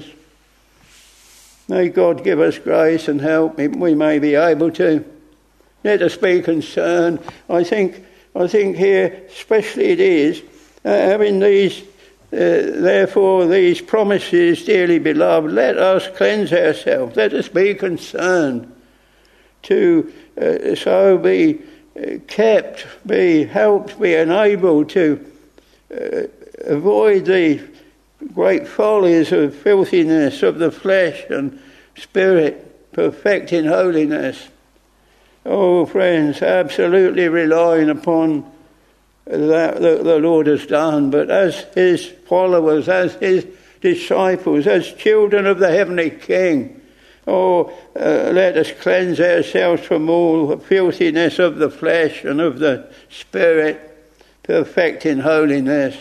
May God give us grace and help. We may be able to. Let us be concerned. I think, I think here, especially it is, uh, having these, uh, therefore, these promises, dearly beloved, let us cleanse ourselves. Let us be concerned to uh, so be uh, kept, be helped, be enabled to Uh, avoid the great follies of filthiness of the flesh and spirit, perfecting holiness. Oh, friends, absolutely relying upon that that the Lord has done, but as his followers, as his disciples, as children of the heavenly King, oh, uh, let us cleanse ourselves from all the filthiness of the flesh and of the spirit, perfecting holiness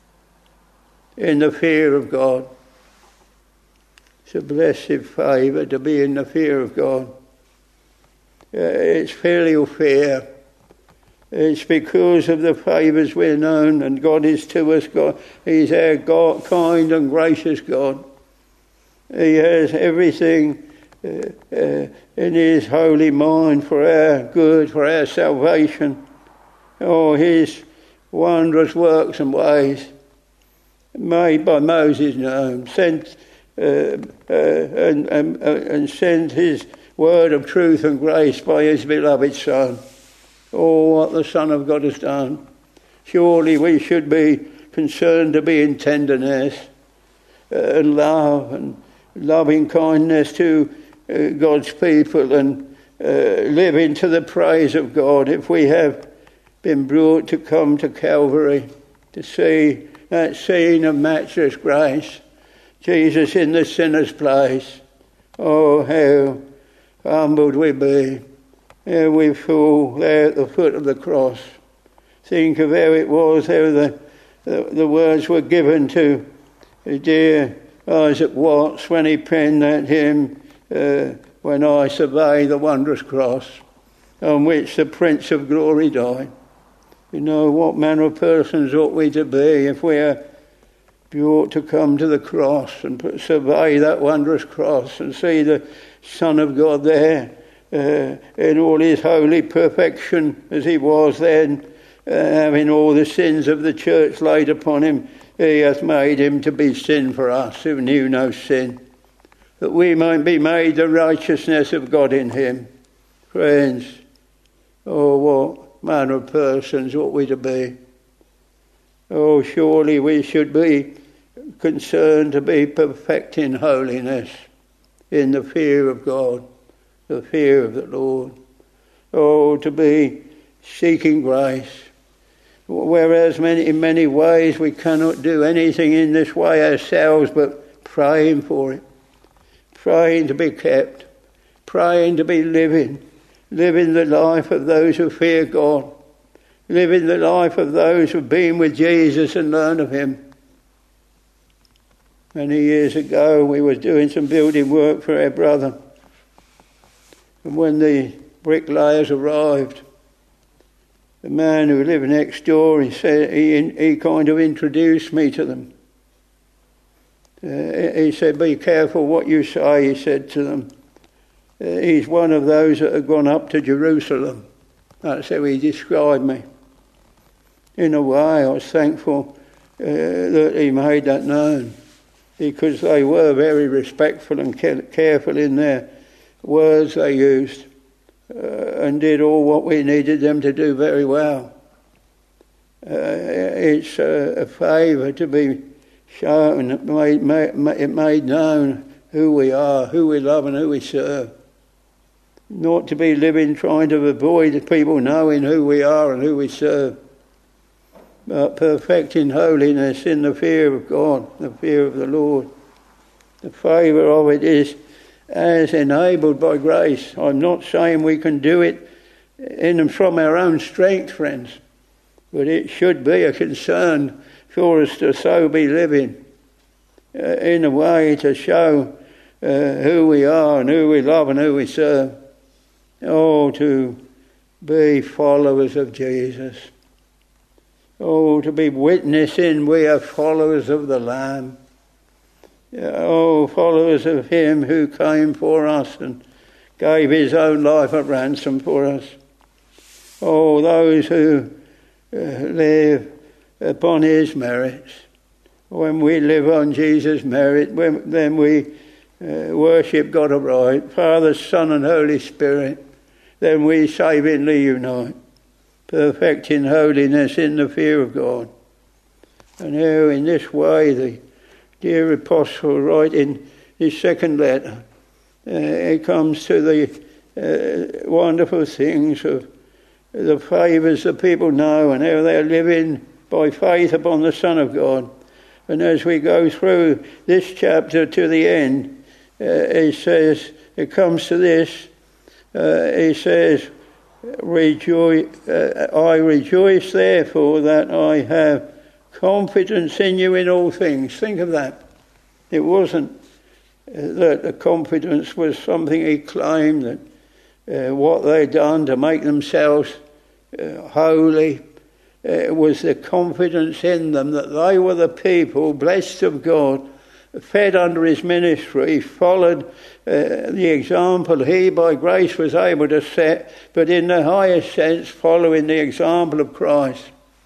in the fear of God. It's a blessed favour to be in the fear of God. Uh, it's filial fear. It's because of the favours we're known, and God is to us. God, he's our God, kind and gracious God. He has everything uh, uh, in his holy mind for our good, for our salvation. Oh, his wondrous works and ways made by Moses known, sent uh, uh, and, and, uh, and sent his word of truth and grace by his beloved Son. Oh, what the Son of God has done. Surely we should be concerned to be in tenderness uh, and love and loving kindness to uh, God's people and uh, living to the praise of God. If we have been brought to come to Calvary to see that scene of matchless grace, Jesus in the sinner's place, oh, how humbled we be. How we fall there at the foot of the cross. Think of how it was, how the, the, the words were given to dear Isaac Watts when he penned that hymn, uh, When I Survey the Wondrous Cross, on which the Prince of Glory died. You know, what manner of persons ought we to be if we are brought to come to the cross and survey that wondrous cross and see the Son of God there, Uh, in all his holy perfection as he was then, uh, having all the sins of the church laid upon him, he hath made him to be sin for us who knew no sin, that we might be made the righteousness of God in him. Friends, oh, what manner of persons ought we to be? Oh, surely we should be concerned to be perfecting holiness in the fear of God, the fear of the Lord. Oh, to be seeking grace. Whereas many, in many ways we cannot do anything in this way ourselves, but praying for it. Praying to be kept. Praying to be living. Living the life of those who fear God. Living the life of those who have been with Jesus and learned of him. Many years ago we were doing some building work for our brother. And when the bricklayers arrived, the man who lived next door, he said he he kind of introduced me to them. Uh, he said, "Be careful what you say," he said to them. Uh, he's one of those that have gone up to Jerusalem. That's how he described me. In a way, I was thankful uh, that he made that known, because they were very respectful and careful in their words they used, uh, and did all what we needed them to do very well. Uh, it's a, a favour to be shown, made, made, it made known who we are, who we love and who we serve. Not to be living trying to avoid people knowing who we are and who we serve, but perfecting holiness in the fear of God, the fear of the Lord. The favour of it is as enabled by grace. I'm not saying we can do it in and from our own strength, friends, but it should be a concern for us to so be living uh, in a way to show uh, who we are and who we love and who we serve. Oh, to be followers of Jesus. Oh, to be witnessing we are followers of the Lamb. Oh, followers of him who came for us and gave his own life a ransom for us. Oh, those who uh, live upon his merits. When we live on Jesus' merit, when, then we uh, worship God aright, Father, Son and Holy Spirit. Then we savingly unite, perfecting holiness in the fear of God. And how in this way the dear apostle, writing his second letter, uh, it comes to the uh, wonderful things of the favours the people know and how they're living by faith upon the Son of God. And as we go through this chapter to the end, uh, it says, it comes to this, uh, he says, Rejoice, uh, I rejoice therefore that I have confidence in you in all things. Think of that. It wasn't uh, that the confidence was something he claimed, that uh, what they'd done to make themselves uh, holy. Uh, it was the confidence in them that they were the people blessed of God, fed under his ministry, followed uh, the example he by grace was able to set, but in the highest sense following the example of Christ.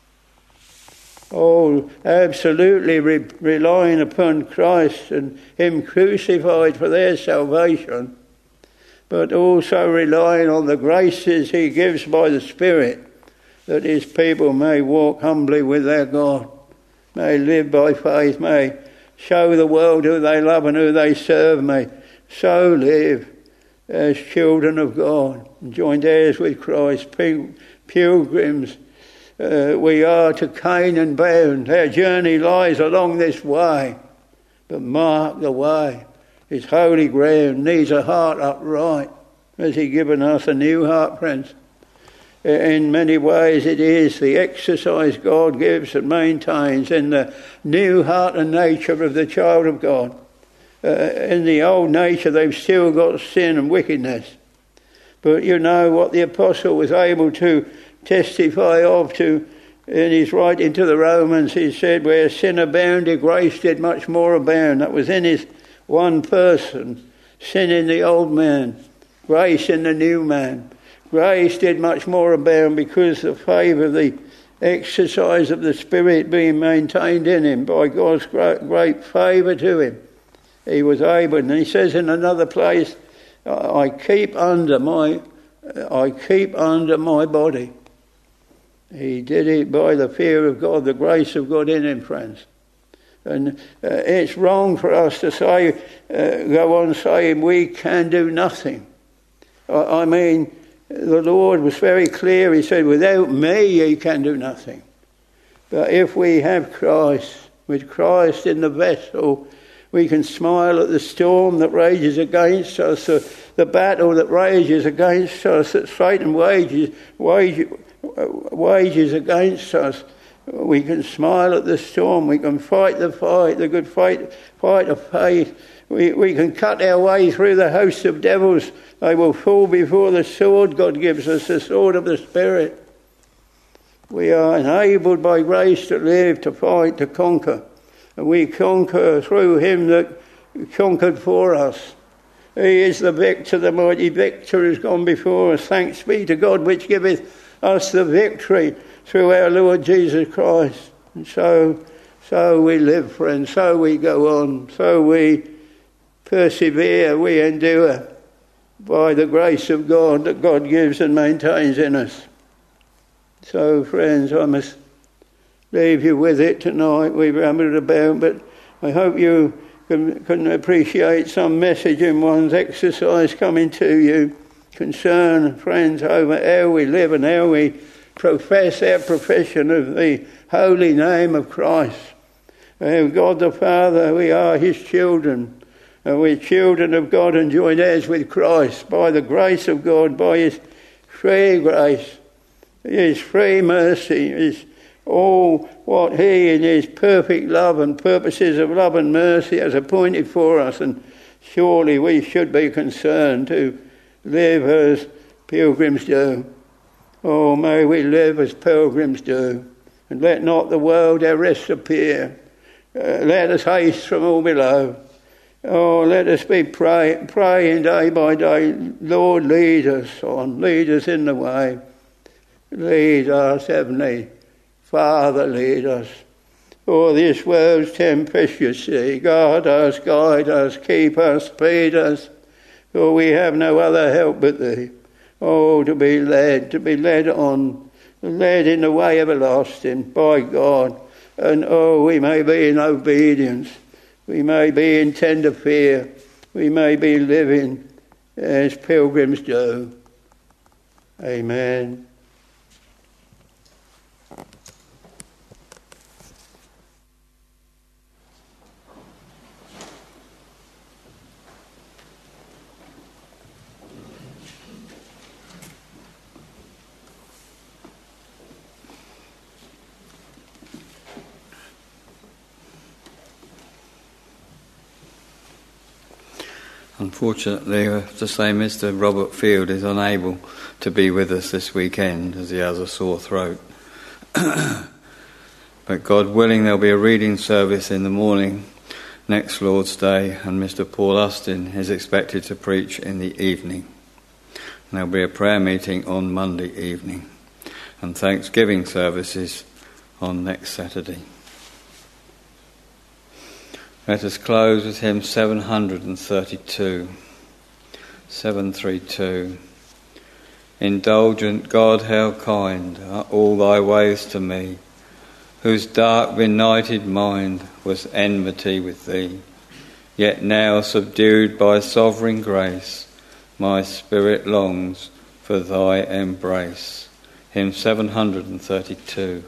Oh, absolutely re- relying upon Christ and him crucified for their salvation, but also relying on the graces he gives by the Spirit, that his people may walk humbly with their God, may live by faith, may show the world who they love and who they serve, may so live as children of God, joined heirs with Christ, pilgrims. Uh, we are to Canaan bound. Our journey lies along this way, but mark the way. It's holy ground, needs a heart upright. Has he given us a new heart, friends? In many ways it is the exercise God gives and maintains in the new heart and nature of the child of God. Uh, in the old nature they've still got sin and wickedness. But you know what the apostle was able to testify of to in his writing to the Romans. He said, where sin abounded, grace did much more abound. That was in his one person. Sin in the old man, grace in the new man. Grace did much more abound because the favour, the exercise of the Spirit being maintained in him by God's great, great favour to him. He was able, and he says in another place, I keep under my, I keep under my body. He did it by the fear of God, the grace of God in him, friends. And uh, it's wrong for us to say, uh, go on saying we can do nothing. I, I mean, the Lord was very clear. He said, without me you can do nothing. But if we have Christ, with Christ in the vessel, we can smile at the storm that rages against us, uh, the battle that rages against us, that Satan wages, wages, wages against us. We can smile at the storm. We can fight the fight, the good fight, fight of faith. We, we can cut our way through the host of devils. They will fall before the sword God gives us, the sword of the Spirit. We are enabled by grace to live, to fight, to conquer. And we conquer through him that conquered for us. He is the victor, the mighty victor has gone before us. Thanks be to God which giveth us the victory through our Lord Jesus Christ. And so, so we live, friends, so we go on, so we persevere, we endure by the grace of God that God gives and maintains in us. So, friends, I must leave you with it tonight. We've rambled about, but I hope you can, can appreciate some message in one's exercise coming to you. Concern, friends, over how we live and how we profess our profession of the holy name of Christ. Oh, God the Father, we are his children. And we're children of God and joint heirs with Christ by the grace of God, by his free grace, his free mercy, his all what he in his perfect love and purposes of love and mercy has appointed for us. And surely we should be concerned to live as pilgrims do. Oh, may we live as pilgrims do. And let not the world our rest appear. Uh, let us haste from all below. Oh, let us be pray, praying day by day. Lord, lead us on. Lead us in the way. Lead us, Heavenly Father, lead us. Oh, this world's tempestuous sea. Guard us, guide us, keep us, feed us. For we have no other help but thee. Oh, to be led, to be led on, led in the way everlasting by God. And oh, we may be in obedience. We may be in tender fear. We may be living as pilgrims do. Amen. Unfortunately, I have to say Mister Robert Field is unable to be with us this weekend as he has a sore throat. But God willing, there'll be a reading service in the morning next Lord's Day, and Mister Paul Austin is expected to preach in the evening. And there'll be a prayer meeting on Monday evening, and Thanksgiving services on next Saturday. Let us close with hymn seven thirty-two. seven thirty-two. Indulgent God, how kind are all thy ways to me, whose dark benighted mind was enmity with thee, yet now subdued by sovereign grace, My spirit longs for thy embrace. Hymn seven hundred thirty-two.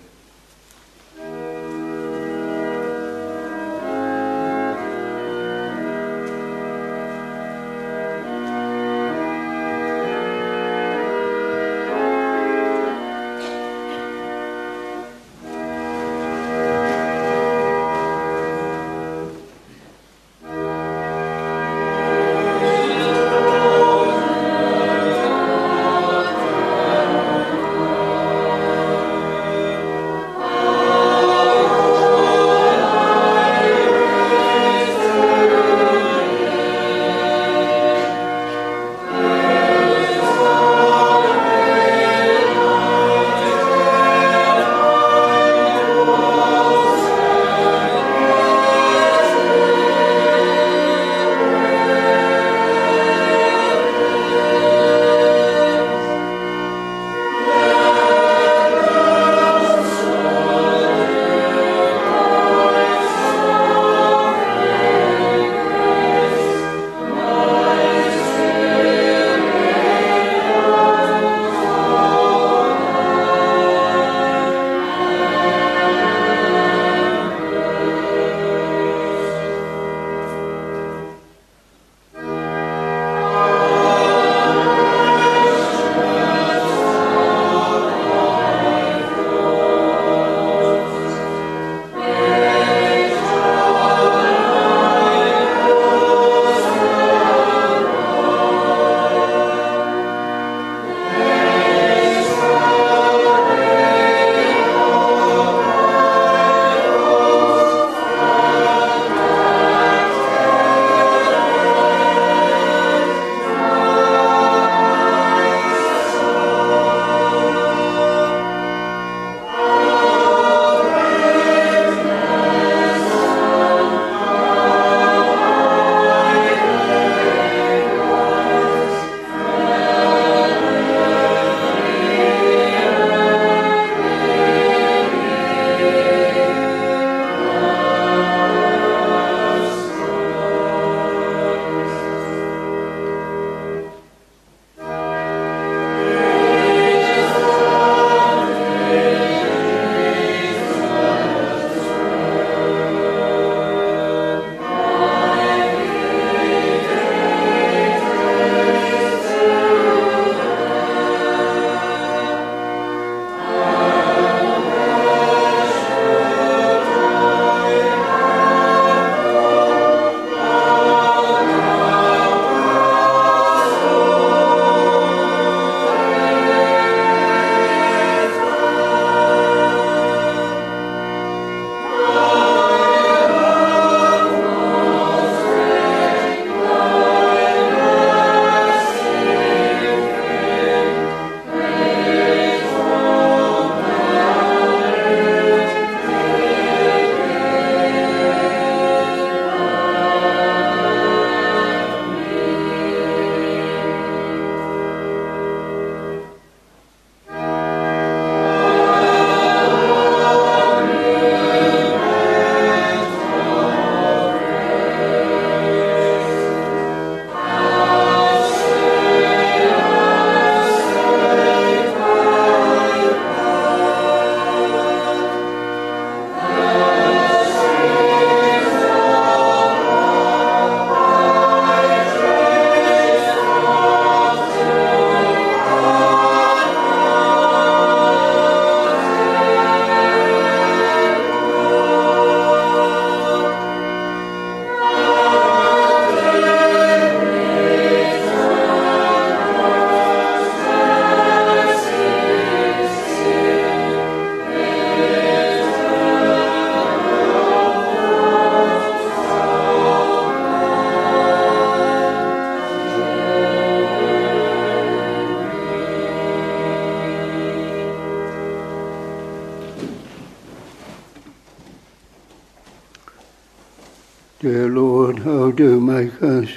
Dear Lord, how do make us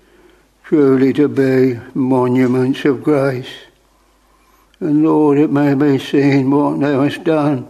truly to be monuments of grace. And Lord, it may be seen what thou hast done,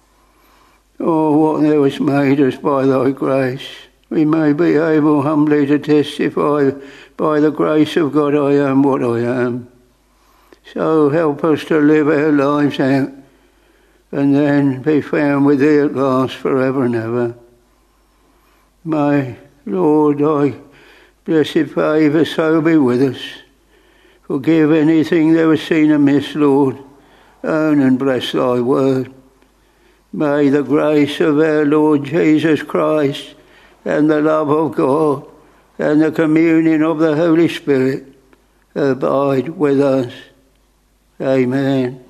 or what thou hast made us by thy grace. We may be able humbly to testify by the grace of God I am what I am. So help us to live our lives out and then be found with thee at last forever and ever. May, Lord, thy blessed favour so be with us. Forgive anything that was seen amiss, Lord. Own and bless thy word. May the grace of our Lord Jesus Christ and the love of God and the communion of the Holy Spirit abide with us. Amen.